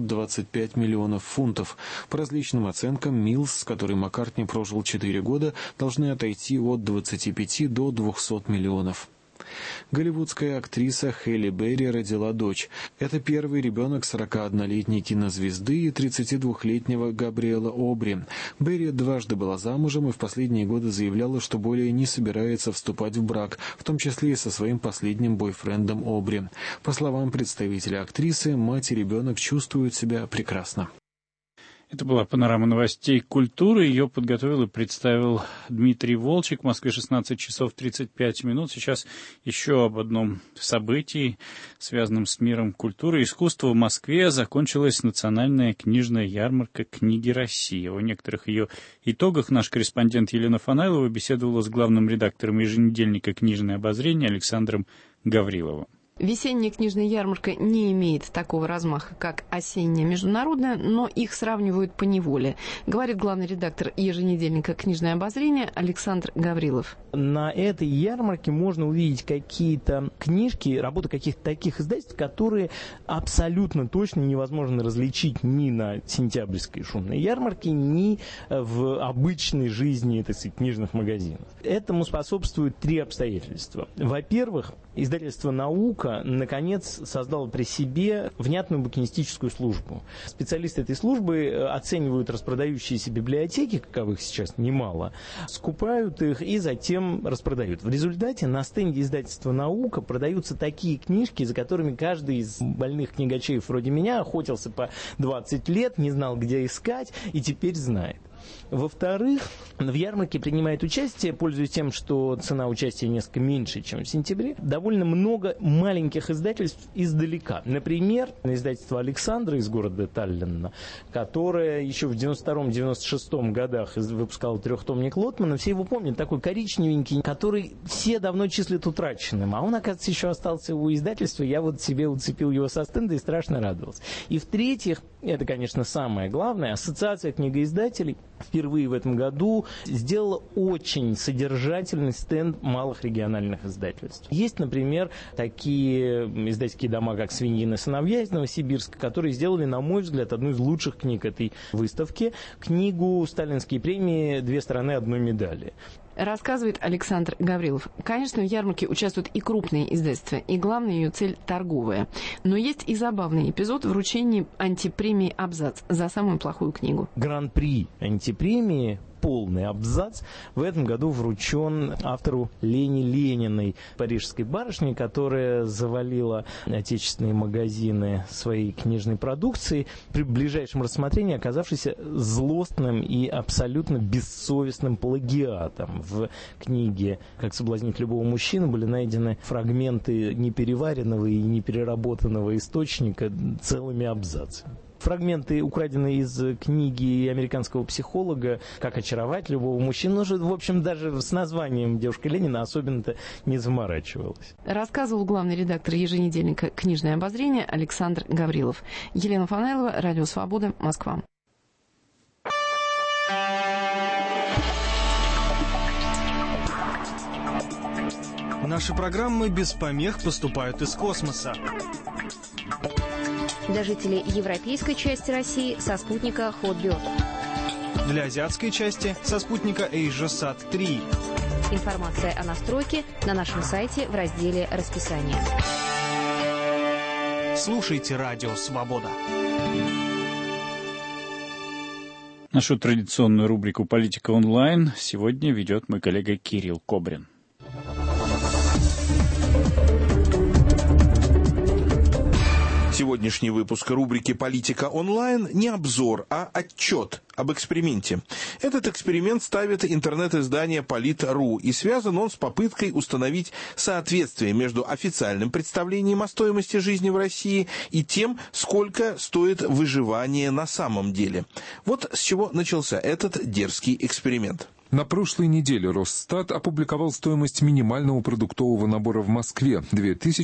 825 миллионов фунтов. По различным оценкам, Миллс, с которой Маккартни прожил 4 года, должны отойти от 25 до 200 миллионов. Голливудская актриса Хелли Берри родила дочь. Это первый ребенок 41-летней кинозвезды и 32-летнего Габриэла Обри. Берри дважды была замужем и в последние годы заявляла, что более не собирается вступать в брак, в том числе и со своим последним бойфрендом Обри. По словам представителя актрисы, мать и ребенок чувствуют себя прекрасно. Это была панорама новостей культуры. Ее подготовил и представил Дмитрий Волчек. В Москве 16 часов 35 минут. Сейчас еще об одном событии, связанном с миром культуры и искусства. В Москве закончилась национальная книжная ярмарка «Книги России». О некоторых ее итогах наш корреспондент Елена Фанайлова беседовала с главным редактором еженедельника «Книжное обозрение» Александром Гавриловым. Весенняя книжная ярмарка не имеет такого размаха, как осенняя международная, но их сравнивают поневоле, говорит главный редактор еженедельника «Книжное обозрение» Александр Гаврилов. На этой ярмарке можно увидеть какие-то книжки, работы каких-то таких издательств, которые абсолютно точно невозможно различить ни на сентябрьской шумной ярмарке, ни в обычной жизни, так сказать, книжных магазинов. Этому способствуют 3 обстоятельства. Во-первых, издательство «Наука» наконец создало при себе внятную букинистическую службу. Специалисты этой службы оценивают распродающиеся библиотеки, каковых сейчас немало, скупают их и затем распродают. В результате на стенде издательства «Наука» продаются такие книжки, за которыми каждый из больных книгачеев вроде меня охотился по 20 лет, не знал, где искать, и теперь знает. Во-вторых, в ярмарке принимает участие, пользуясь тем, что цена участия несколько меньше, чем в сентябре, довольно много маленьких издательств издалека. Например, издательство «Александра» из города Таллина, которое еще в 92-96 годах выпускало 3-томник Лотмана. Все его помнят, такой коричневенький, который все давно числят утраченным. А он, оказывается, еще остался у издательства. Я вот себе уцепил его со стенда и страшно радовался. И в-третьих, это, конечно, самое главное, Ассоциация книгоиздателей впервые в этом году сделала очень содержательный стенд малых региональных издательств. Есть, например, такие издательские дома, как «Свиньин и сыновья» из Новосибирска, которые сделали, на мой взгляд, одну из лучших книг этой выставки. Книгу «Сталинские премии. 2 стороны одной медали». Рассказывает Александр Гаврилов. Конечно, в ярмарке участвуют и крупные издательства, и главная ее цель – торговая. Но есть и забавный эпизод вручения антипремии «Абзац» за самую плохую книгу. Гран-при антипремии, полный абзац, в этом году вручен автору Лене Лениной, парижской барышне, которая завалила отечественные магазины своей книжной продукцией, при ближайшем рассмотрении оказавшейся злостным и абсолютно бессовестным плагиатом. В книге «Как соблазнить любого мужчину» были найдены фрагменты непереваренного и непереработанного источника целыми абзацами. Фрагменты, украденные из книги американского психолога «Как очаровать любого мужчину», уже, в общем, даже с названием девушка Ленина особенно-то не заморачивалась. Рассказывал главный редактор еженедельника «Книжное обозрение» Александр Гаврилов. Елена Фанайлова, Радио Свобода, Москва. Наши программы без помех поступают из космоса. Для жителей европейской части России со спутника Hotbird. Для азиатской части со спутника AsiaSat 3. Информация о настройке на нашем сайте в разделе «Расписание». Слушайте Радио Свобода. Нашу традиционную рубрику «Политика онлайн» сегодня ведет мой коллега Кирилл Кобрин. Сегодняшний выпуск рубрики «Политика онлайн» не обзор, а отчет об эксперименте. Этот эксперимент ставит интернет-издание Полит.ру, и связан он с попыткой установить соответствие между официальным представлением о стоимости жизни в России и тем, сколько стоит выживание на самом деле. Вот с чего начался этот дерзкий эксперимент. На прошлой неделе Росстат опубликовал стоимость минимального продуктового набора в Москве –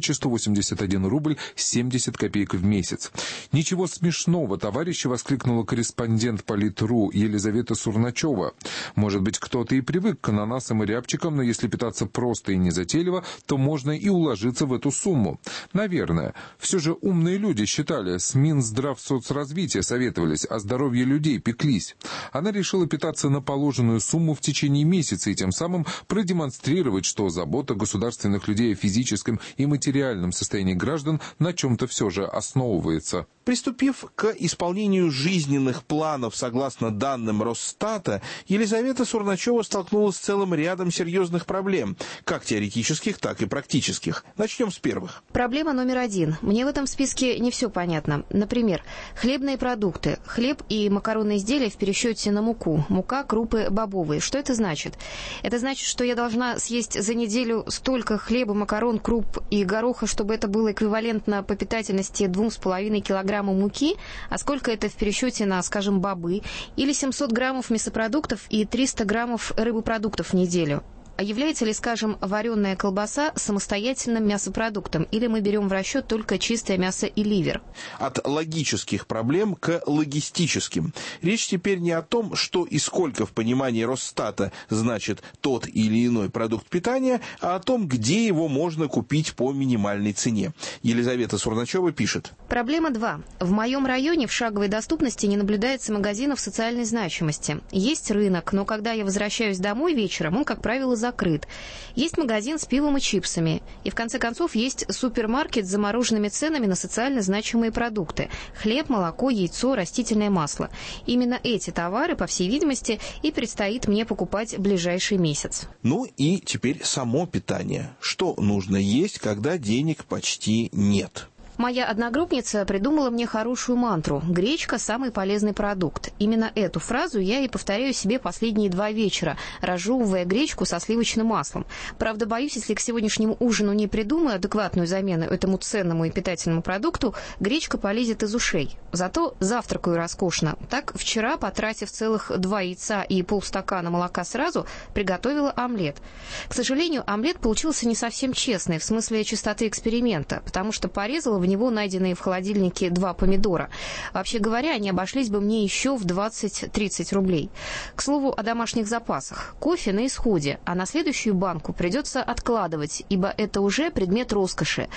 2181 рубль 70 копеек в месяц. «Ничего смешного, товарищи!» – воскликнула корреспондент Полит.ру Елизавета Сурначева. «Может быть, кто-то и привык к ананасам и рябчикам, но если питаться просто и незатейливо, то можно и уложиться в эту сумму. Наверное. Все же умные люди считали, с Минздравсоцразвития советовались, о здоровье людей пеклись. Она решила питаться на положенную сумму в течение месяца и тем самым продемонстрировать, что забота государственных людей о физическом и материальном состоянии граждан на чем-то все же основывается». Приступив к исполнению жизненных планов согласно данным Росстата, Елизавета Сурначева столкнулась с целым рядом серьезных проблем, как теоретических, так и практических. Начнем с первых. Проблема номер 1. Мне в этом списке не все понятно. Например, хлебные продукты. Хлеб и макаронные изделия в пересчете на муку. Мука, крупы, бобовые. Что это значит? Это значит, что я должна съесть за неделю столько хлеба, макарон, круп и гороха, чтобы это было эквивалентно по питательности 2,5 килограмма муки, а сколько это в пересчете на, скажем, бобы, или 700 граммов мясопродуктов и 300 граммов рыбопродуктов в неделю. А является ли, скажем, вареная колбаса самостоятельным мясопродуктом, или мы берем в расчет только чистое мясо и ливер? От логических проблем к логистическим. Речь теперь не о том, что и сколько в понимании Росстата значит тот или иной продукт питания, а о том, где его можно купить по минимальной цене. Елизавета Сурначева пишет. Проблема 2. В моем районе в шаговой доступности не наблюдается магазинов социальной значимости. Есть рынок, но когда я возвращаюсь домой вечером, он, как правило, закрыт. Есть магазин с пивом и чипсами. И, в конце концов, есть супермаркет с замороженными ценами на социально значимые продукты. Хлеб, молоко, яйцо, растительное масло. Именно эти товары, по всей видимости, и предстоит мне покупать в ближайший месяц. Ну и теперь само питание. Что нужно есть, когда денег почти нет? Моя одногруппница придумала мне хорошую мантру «Гречка – самый полезный продукт». Именно эту фразу я и повторяю себе последние 2 вечера, разжевывая гречку со сливочным маслом. Правда, боюсь, если к сегодняшнему ужину не придумаю адекватную замену этому ценному и питательному продукту, гречка полезет из ушей. Зато завтракаю роскошно. Так, вчера, потратив целых 2 яйца и полстакана молока сразу, приготовила омлет. К сожалению, омлет получился не совсем честный, в смысле чистоты эксперимента, потому что порезала в него найденные в холодильнике 2 помидора. Вообще говоря, они обошлись бы мне еще в 20-30 рублей. К слову о домашних запасах. Кофе на исходе, а на следующую банку придется откладывать, ибо это уже предмет роскоши.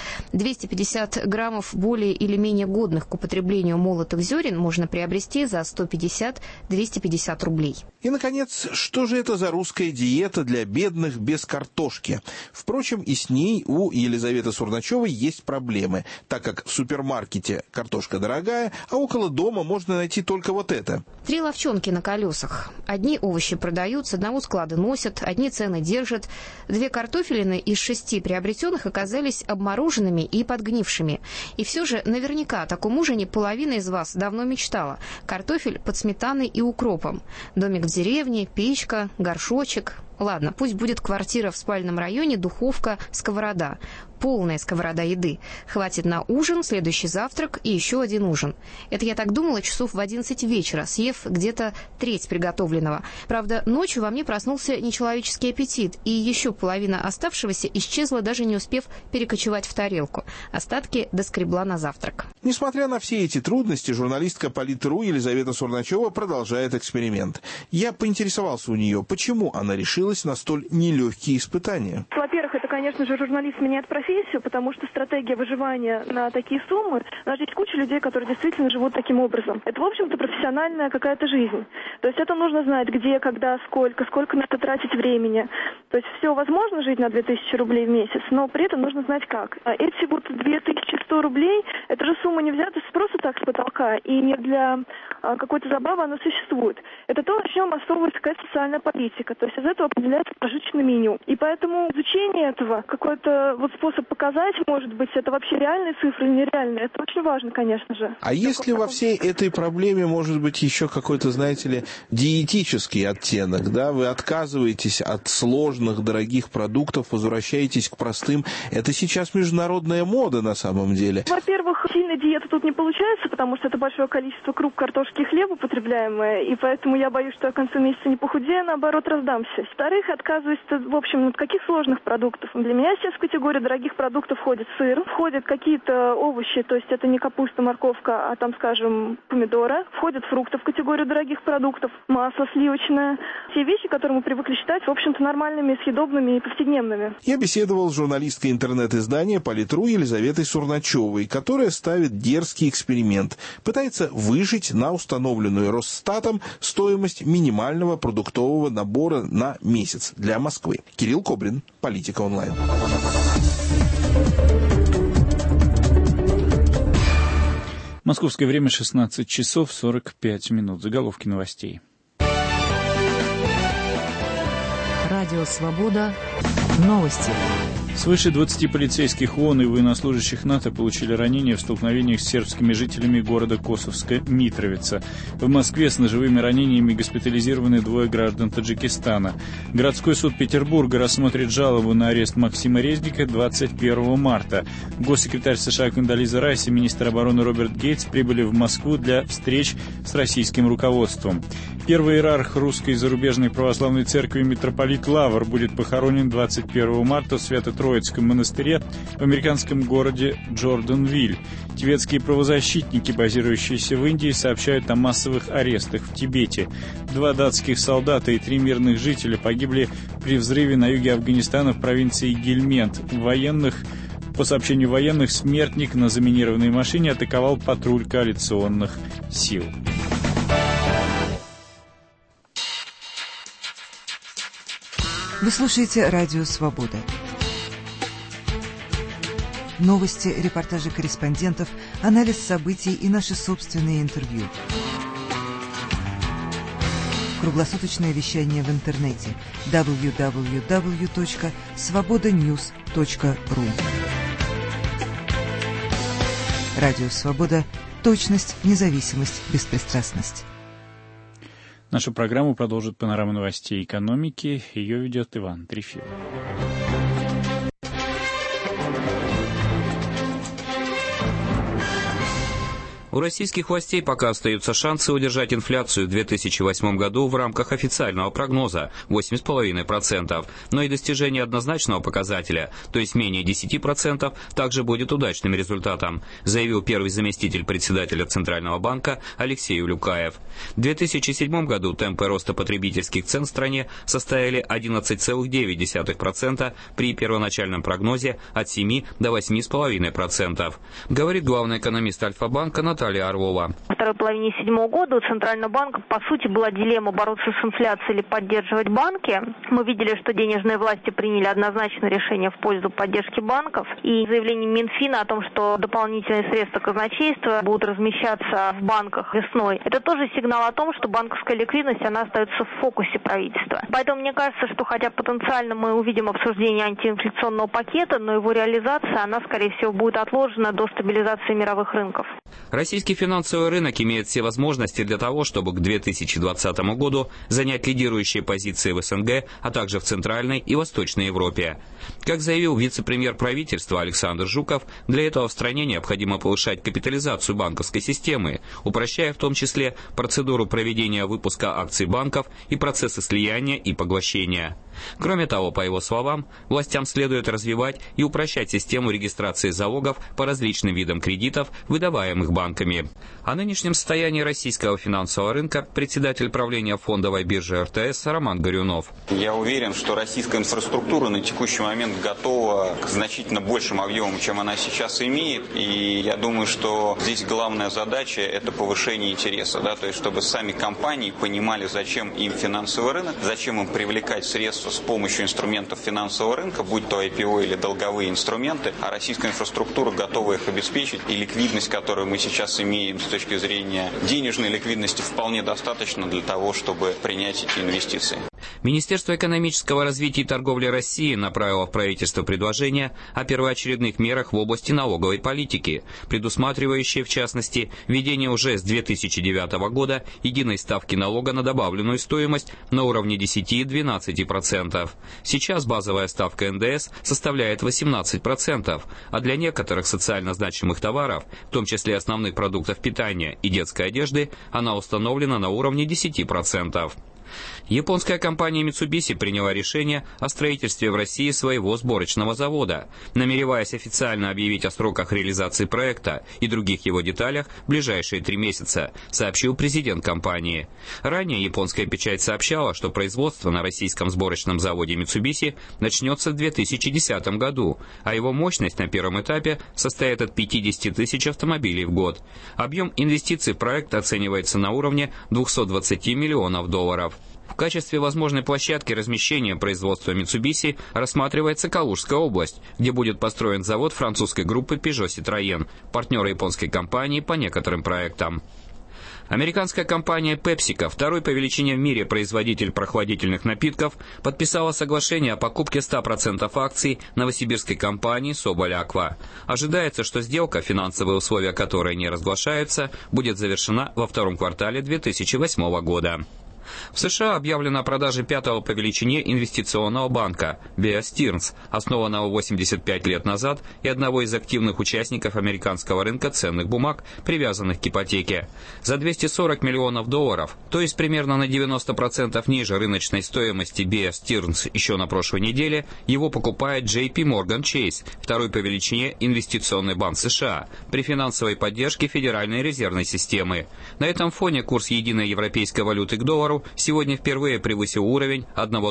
250 граммов более или менее годных к употреблению молотых зерен можно приобрести за 150-250 рублей. И, наконец, что же это за русская диета для бедных без картошки? Впрочем, и с ней у Елизаветы Сурначевой есть проблемы, так как в супермаркете картошка дорогая, а около дома можно найти только вот это. 3 ловчонки на колесах. Одни овощи продают, с одного склада носят, одни цены держат. 2 картофелины из 6 приобретенных оказались обмороженными и подгнившими. И все же наверняка о таком ужине половина из вас давно мечтала. Картофель под сметаной и укропом. Домик в деревне, печка, горшочек. Ладно, пусть будет квартира в спальном районе, духовка, сковорода. Полная сковорода еды. Хватит на ужин, следующий завтрак и еще один ужин. Это я так думала часов в 11 вечера, съев где-то треть приготовленного. Правда, ночью во мне проснулся нечеловеческий аппетит, и еще половина оставшегося исчезла, даже не успев перекочевать в тарелку. Остатки доскребла на завтрак. Несмотря на все эти трудности, журналистка Полит.ру Елизавета Сурначева продолжает эксперимент. Я поинтересовался у нее, почему она решилась на столь нелегкие испытания. Во-первых, это, конечно же, журналист меняет профессию, потому что стратегия выживания на такие суммы, у нас есть куча людей, которые действительно живут таким образом. Это, в общем-то, профессиональная какая-то жизнь. То есть это нужно знать, где, когда, сколько на это тратить времени. То есть все возможно жить на 2000 рублей в месяц, но при этом нужно знать как. А эти вот 2100 рублей, это же сумма не взята просто так с потолка, и не для какой-то забавы она существует. Это на чем основывается какая-то социальная политика. То есть из этого определяется прожиточное меню. И поэтому изучение количество, какой-то вот способ показать, может быть, это вообще реальные цифры или нереальные. Это очень важно, конечно же. А есть ли во всей этой проблеме, может быть, еще какой-то, знаете ли, диетический оттенок, да? Вы отказываетесь от сложных, дорогих продуктов, возвращаетесь к простым. Это сейчас международная мода на самом деле. Во-первых, сильная диета тут не получается, потому что это большое количество круп картошки и хлеба употребляемое, и поэтому я боюсь, что я к концу месяца не похудею, а наоборот раздамся. Во-вторых, отказываюсь, в общем, от каких сложных продуктов. Для меня сейчас в категорию дорогих продуктов входит сыр, входят какие-то овощи, то есть это не капуста, морковка, а там, скажем, помидоры, входят фрукты в категорию дорогих продуктов, масло сливочное. Те вещи, которые мы привыкли считать, в общем-то, нормальными, съедобными и повседневными. Я беседовал с журналисткой интернет-издания «Политру» Елизаветой Сурначевой, которая ставит дерзкий эксперимент. Пытается выжить на установленную Росстатом стоимость минимального продуктового набора на месяц для Москвы. Кирилл Кобрин, «Политика онлайн». Московское время 16 часов 45 минут. Заголовки новостей. Радио «Свобода». Новости. Свыше 20 полицейских ООН и военнослужащих НАТО получили ранения в столкновениях с сербскими жителями города Косовска-Митровица. В Москве с ножевыми ранениями госпитализированы 2 граждан Таджикистана. Городской суд Петербурга рассмотрит жалобу на арест Максима Резника 21 марта. Госсекретарь США Кондолиза Райс и министр обороны Роберт Гейтс прибыли в Москву для встреч с российским руководством. Первый иерарх Русской зарубежной православной церкви митрополит Лавр будет похоронен 21 марта в Свято-Троицком монастыре в американском городе Джорданвиль. Тибетские правозащитники, базирующиеся в Индии, сообщают о массовых арестах в Тибете. 2 датских солдата и 3 мирных жителя погибли при взрыве на юге Афганистана в провинции Гельмент. По сообщению военных, смертник на заминированной машине атаковал патруль коалиционных сил. Вы слушаете «Радио Свобода». Новости, репортажи корреспондентов, анализ событий и наши собственные интервью. Круглосуточное вещание в интернете www.svobodanews.ru. Радио «Свобода». Точность, независимость, беспристрастность. Нашу программу продолжит панорама новостей экономики. Ее ведет Иван Трефилов. У российских властей пока остаются шансы удержать инфляцию в 2008 году в рамках официального прогноза 8,5%, но и достижение однозначного показателя, то есть менее 10%, также будет удачным результатом, заявил первый заместитель председателя Центрального банка Алексей Улюкаев. В 2007 году темпы роста потребительских цен в стране составили 11,9% при первоначальном прогнозе от 7 до 8,5%, говорит главный экономист Альфа-банка Наталья Орлова. Во второй половине 2007 года у Центрального банка, по сути, была дилемма бороться с инфляцией или поддерживать банки. Мы видели, что денежные власти приняли однозначное решение в пользу поддержки банков. И заявление Минфина о том, что дополнительные средства казначейства будут размещаться в банках весной, это тоже сигнал о том, что банковская ликвидность, она остается в фокусе правительства. Поэтому мне кажется, что хотя потенциально мы увидим обсуждение антиинфляционного пакета, но его реализация, она, скорее всего, будет отложена до стабилизации мировых рынков. Российский финансовый рынок имеет все возможности для того, чтобы к 2020 году занять лидирующие позиции в СНГ, а также в Центральной и Восточной Европе. Как заявил вице-премьер правительства Александр Жуков, для этого в стране необходимо повышать капитализацию банковской системы, упрощая в том числе процедуру проведения выпуска акций банков и процессы слияния и поглощения. Кроме того, по его словам, властям следует развивать и упрощать систему регистрации залогов по различным видам кредитов, выдаваемых банками. О нынешнем состоянии российского финансового рынка председатель правления фондовой биржи РТС Роман Горюнов. Я уверен, что российская инфраструктура на текущий момент готова к значительно большим объемам, чем она сейчас имеет. И я думаю, что здесь главная задача – это повышение интереса. То есть, чтобы сами компании понимали, зачем им финансовый рынок, зачем им привлекать средства с помощью инструментов финансового рынка, будь то IPO или долговые инструменты, а российская инфраструктура готова их обеспечить. И ликвидность, которую мы сейчас имеем с точки зрения денежной ликвидности, вполне достаточно для того, чтобы принять эти инвестиции. Министерство экономического развития и торговли России направило в правительство предложение о первоочередных мерах в области налоговой политики, предусматривающие, в частности, введение уже с 2009 года единой ставки налога на добавленную стоимость на уровне 10-12%. Сейчас базовая ставка НДС составляет 18%, а для некоторых социально значимых товаров, в том числе основных продуктов питания и детской одежды, она установлена на уровне 10%. Японская компания Mitsubishi приняла решение о строительстве в России своего сборочного завода, намереваясь официально объявить о сроках реализации проекта и других его деталях в ближайшие 3 месяца, сообщил президент компании. Ранее японская печать сообщала, что производство на российском сборочном заводе Mitsubishi начнется в 2010 году, а его мощность на первом этапе состоит от 50 тысяч автомобилей в год. Объем инвестиций в проект оценивается на уровне $220 миллионов. В качестве возможной площадки размещения производства Mitsubishi рассматривается Калужская область, где будет построен завод французской группы Peugeot Citroën, партнера японской компании по некоторым проектам. Американская компания PepsiCo, второй по величине в мире производитель прохладительных напитков, подписала соглашение о покупке 100% акций новосибирской компании Соболь Аква. Ожидается, что сделка, финансовые условия которой не разглашаются, будет завершена во втором квартале 2008 года. В США объявлено о продаже 5-го по величине инвестиционного банка Bear Stearns, основанного 85 лет назад и одного из активных участников американского рынка ценных бумаг, привязанных к ипотеке. За $240 миллионов, то есть примерно на 90% ниже рыночной стоимости Bear Stearns еще на прошлой неделе, его покупает JP Morgan Chase, второй по величине инвестиционный банк США, при финансовой поддержке Федеральной резервной системы. На этом фоне курс единой европейской валюты к доллару сегодня впервые превысил уровень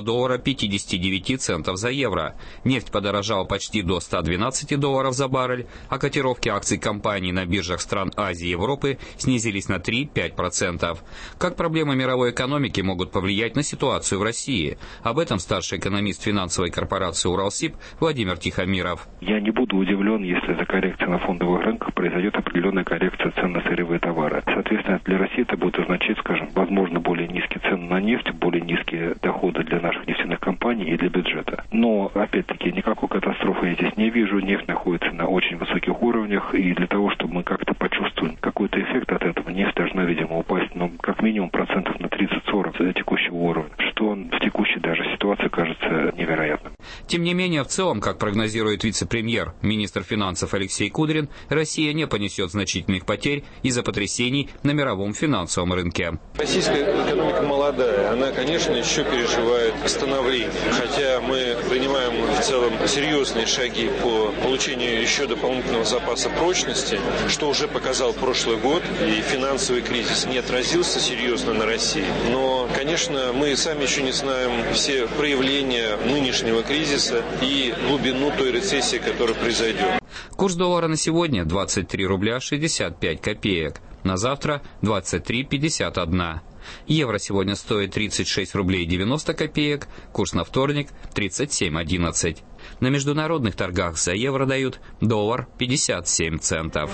$1.59 за евро. Нефть подорожала почти до $112 за баррель, а котировки акций компаний на биржах стран Азии и Европы снизились на 3-5%. Как проблемы мировой экономики могут повлиять на ситуацию в России? Об этом старший экономист финансовой корпорации «Уралсиб» Владимир Тихомиров. Я не буду удивлен, если за коррекцией на фондовых рынках произойдет определенная коррекция цен на сырьевые товары. Соответственно, для России это будет означать, скажем, возможно, более низкие цены на нефть, более низкие доходы для наших нефтяных компаний и для бюджета. Но, опять-таки, никакой катастрофы я здесь не вижу. Нефть находится на очень высоких уровнях, и для того, чтобы мы как-то почувствовали какой-то эффект от этого, нефть должна, видимо, упасть, как минимум процентов на 30-40 текущего уровня, что в текущей даже ситуации кажется невероятным. Тем не менее, в целом, как прогнозирует вице-премьер, министр финансов Алексей Кудрин, Россия не понесет значительных потерь из-за потрясений на мировом финансовом рынке. Российская экономика молодая, она, конечно, еще переживает становление. Хотя мы принимаем в целом серьезные шаги по получению еще дополнительного запаса прочности, что уже показал прошлый год, и финансовый кризис не отразился серьезно на России. Но, конечно, мы сами еще не знаем все проявления нынешнего кризиса и глубину той рецессии, которая произойдет. Курс доллара на сегодня 23 рубля 65 копеек. На завтра 23,51. Евро сегодня стоит 36 рублей 90 копеек, курс на вторник 37,11. На международных торгах за евро дают доллар 57 центов.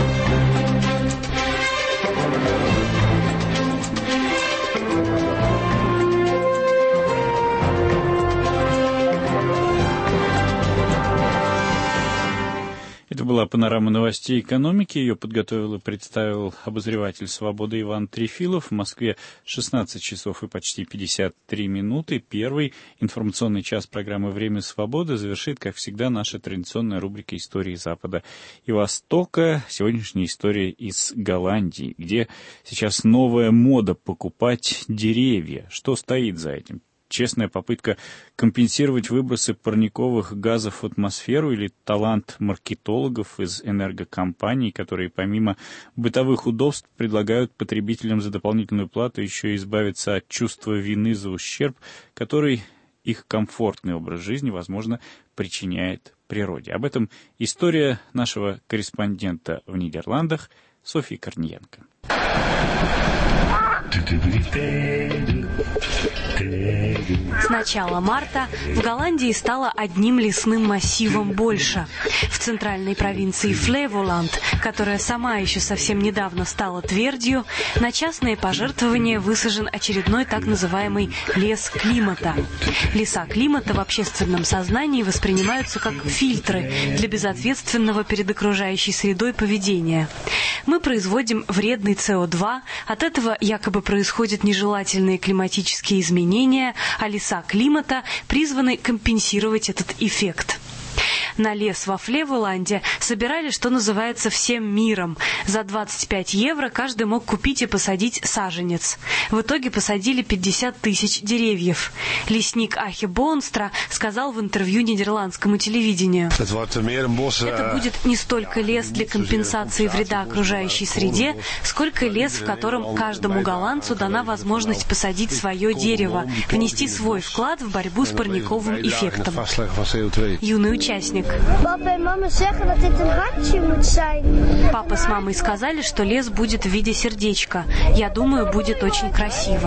Это была панорама новостей экономики. Ее подготовил и представил обозреватель «Свободы» Иван Трефилов. В Москве 16 часов и почти 53 минуты. Первый информационный час программы «Время свободы» завершит, как всегда, наша традиционная рубрика «Истории Запада и Востока». Сегодняшняя история из Голландии, где сейчас новая мода покупать деревья. Что стоит за этим? Честная попытка компенсировать выбросы парниковых газов в атмосферу или талант маркетологов из энергокомпаний, которые помимо бытовых удобств предлагают потребителям за дополнительную плату еще и избавиться от чувства вины за ущерб, который их комфортный образ жизни, возможно, причиняет природе. Об этом история нашего корреспондента в Нидерландах Софьи Корниенко. С начала марта в Голландии стало одним лесным массивом больше. В центральной провинции Флеволанд, которая сама еще совсем недавно стала твердью, на частные пожертвования высажен очередной так называемый лес климата. Леса климата в общественном сознании воспринимаются как фильтры для безответственного перед окружающей средой поведения. Мы производим вредный СО2, от этого якобы происходят нежелательные климатические изменения, а леса климата призваны компенсировать этот эффект. На лес во Флеволанде собирали, что называется, всем миром. За 25 евро каждый мог купить и посадить саженец. В итоге посадили 50 тысяч деревьев. Лесник Ахе Боонстра сказал в интервью нидерландскому телевидению: «Это будет не столько лес для компенсации вреда окружающей среде, сколько лес, в котором каждому голландцу дана возможность посадить свое дерево, внести свой вклад в борьбу с парниковым эффектом». Юный участник. Папа с мамой сказали, что лес будет в виде сердечка. Я думаю, будет очень красиво.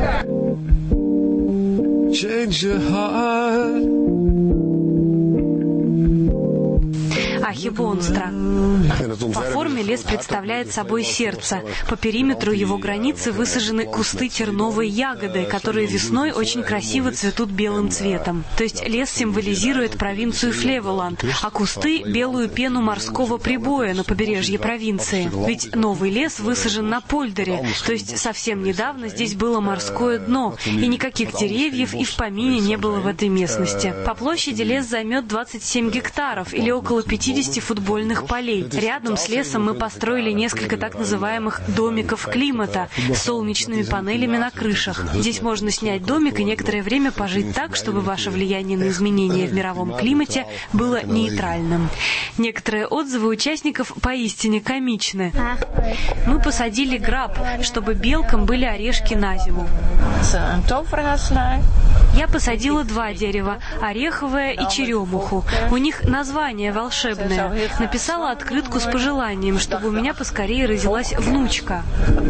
Ахе Боонстра. По форме лес представляет собой сердце. По периметру его границы высажены кусты терновой ягоды, которые весной очень красиво цветут белым цветом. То есть лес символизирует провинцию Флеволанд, а кусты — белую пену морского прибоя на побережье провинции. Ведь новый лес высажен на польдере, то есть совсем недавно здесь было морское дно, и никаких деревьев и в помине не было в этой местности. По площади лес займет 27 гектаров или около 50 футбольных полей. Рядом с лесом мы построили несколько так называемых домиков климата с солнечными панелями на крышах. Здесь можно снять домик и некоторое время пожить так, чтобы ваше влияние на изменения в мировом климате было нейтральным. Некоторые отзывы участников поистине комичны. Мы посадили граб, чтобы белкам были орешки на зиму. Я посадила 2 дерева – ореховое и черемуху. У них название волшебное. Написала открытку с пожеланием, чтобы у меня поскорее родилась внучка.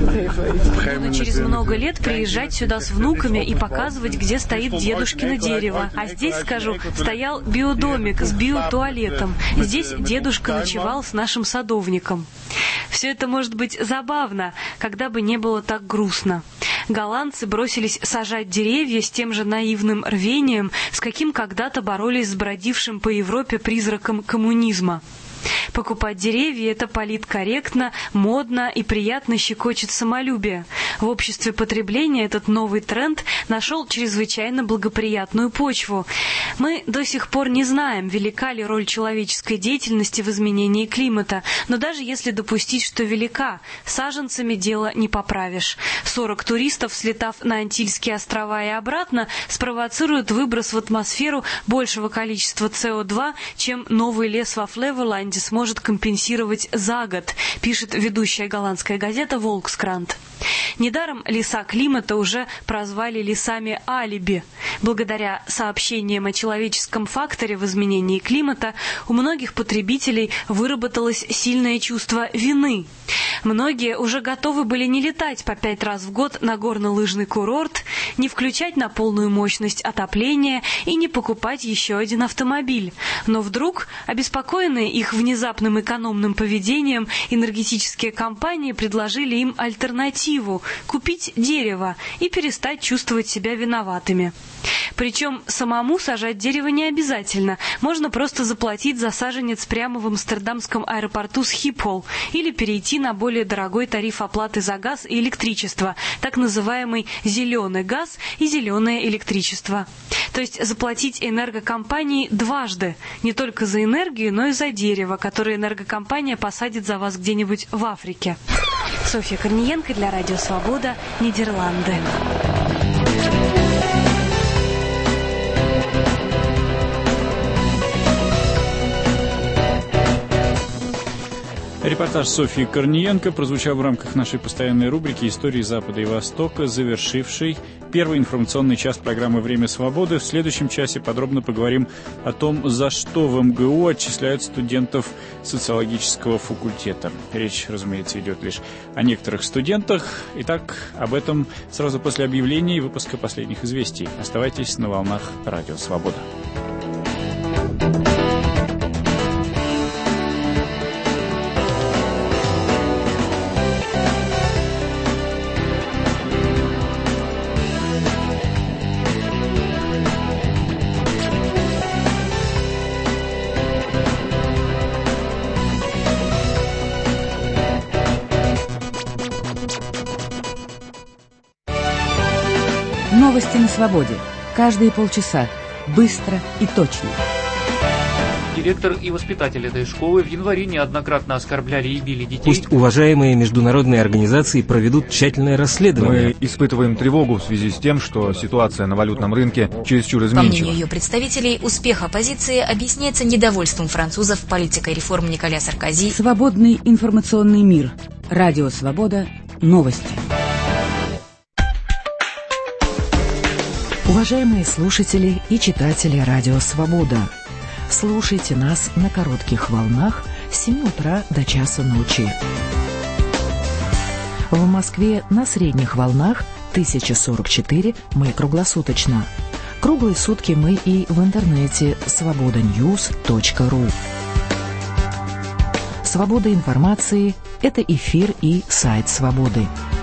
Буду через много лет приезжать сюда с внуками и показывать, где стоит дедушкино дерево. А здесь, скажу, стоял биодомик с биотуалетом. Здесь дедушка ночевал с нашим садовником. Все это может быть забавно, когда бы не было так грустно. Голландцы бросились сажать деревья с тем же наивным рвением, с каким когда-то боролись с бродившим по Европе призраком коммунизма. Покупать деревья – это политкорректно, модно и приятно щекочет самолюбие. В обществе потребления этот новый тренд нашел чрезвычайно благоприятную почву. Мы до сих пор не знаем, велика ли роль человеческой деятельности в изменении климата, но даже если допустить, что велика, саженцами дело не поправишь. 40 туристов, слетав на Антильские острова и обратно, спровоцируют выброс в атмосферу большего количества СО2, чем новый лес во Флеволанде сможет компенсировать за год, пишет ведущая голландская газета «Волкскрант». Недаром леса климата уже прозвали лесами алиби. Благодаря сообщениям о человеческом факторе в изменении климата у многих потребителей выработалось сильное чувство вины. Многие уже готовы были не летать по 5 раз в год на горнолыжный курорт, не включать на полную мощность отопление и не покупать еще один автомобиль. Но вдруг, обеспокоенные их внезапным экономным поведением, энергетические компании предложили им альтернативу – купить дерево и перестать чувствовать себя виноватыми. Причем самому сажать дерево не обязательно. Можно просто заплатить за саженец прямо в амстердамском аэропорту Схипхол или перейти на более дорогой тариф оплаты за газ и электричество, так называемый зеленый газ и зеленое электричество. То есть заплатить энергокомпании дважды, не только за энергию, но и за дерево, которое энергокомпания посадит за вас где-нибудь в Африке. Софья Корниенко для Радио Свобода, Нидерланды. Репортаж Софьи Корниенко прозвучал в рамках нашей постоянной рубрики «Истории Запада и Востока», завершившей первый информационный час программы «Время свободы». В следующем часе подробно поговорим о том, за что в МГУ отчисляют студентов социологического факультета. Речь, разумеется, идет лишь о некоторых студентах. Итак, об этом сразу после объявления и выпуска последних известий. Оставайтесь на волнах Радио Свобода. Новости на свободе. Каждые полчаса. Быстро и точно. Директор и воспитатель этой школы в январе неоднократно оскорбляли и били детей. Пусть уважаемые международные организации проведут тщательное расследование. Мы испытываем тревогу в связи с тем, что ситуация на валютном рынке чересчур изменчива. По мнению ее представителей, успех оппозиции объясняется недовольством французов политикой реформ Николя Саркози. Свободный информационный мир. Радио Свобода. Новости. Уважаемые слушатели и читатели Радио Свобода, слушайте нас на коротких волнах с 7 утра до часа ночи. В Москве на средних волнах 1044 мы круглосуточно. Круглые сутки мы и в интернете svobodanews.ru. Свобода информации – это эфир и сайт Свободы.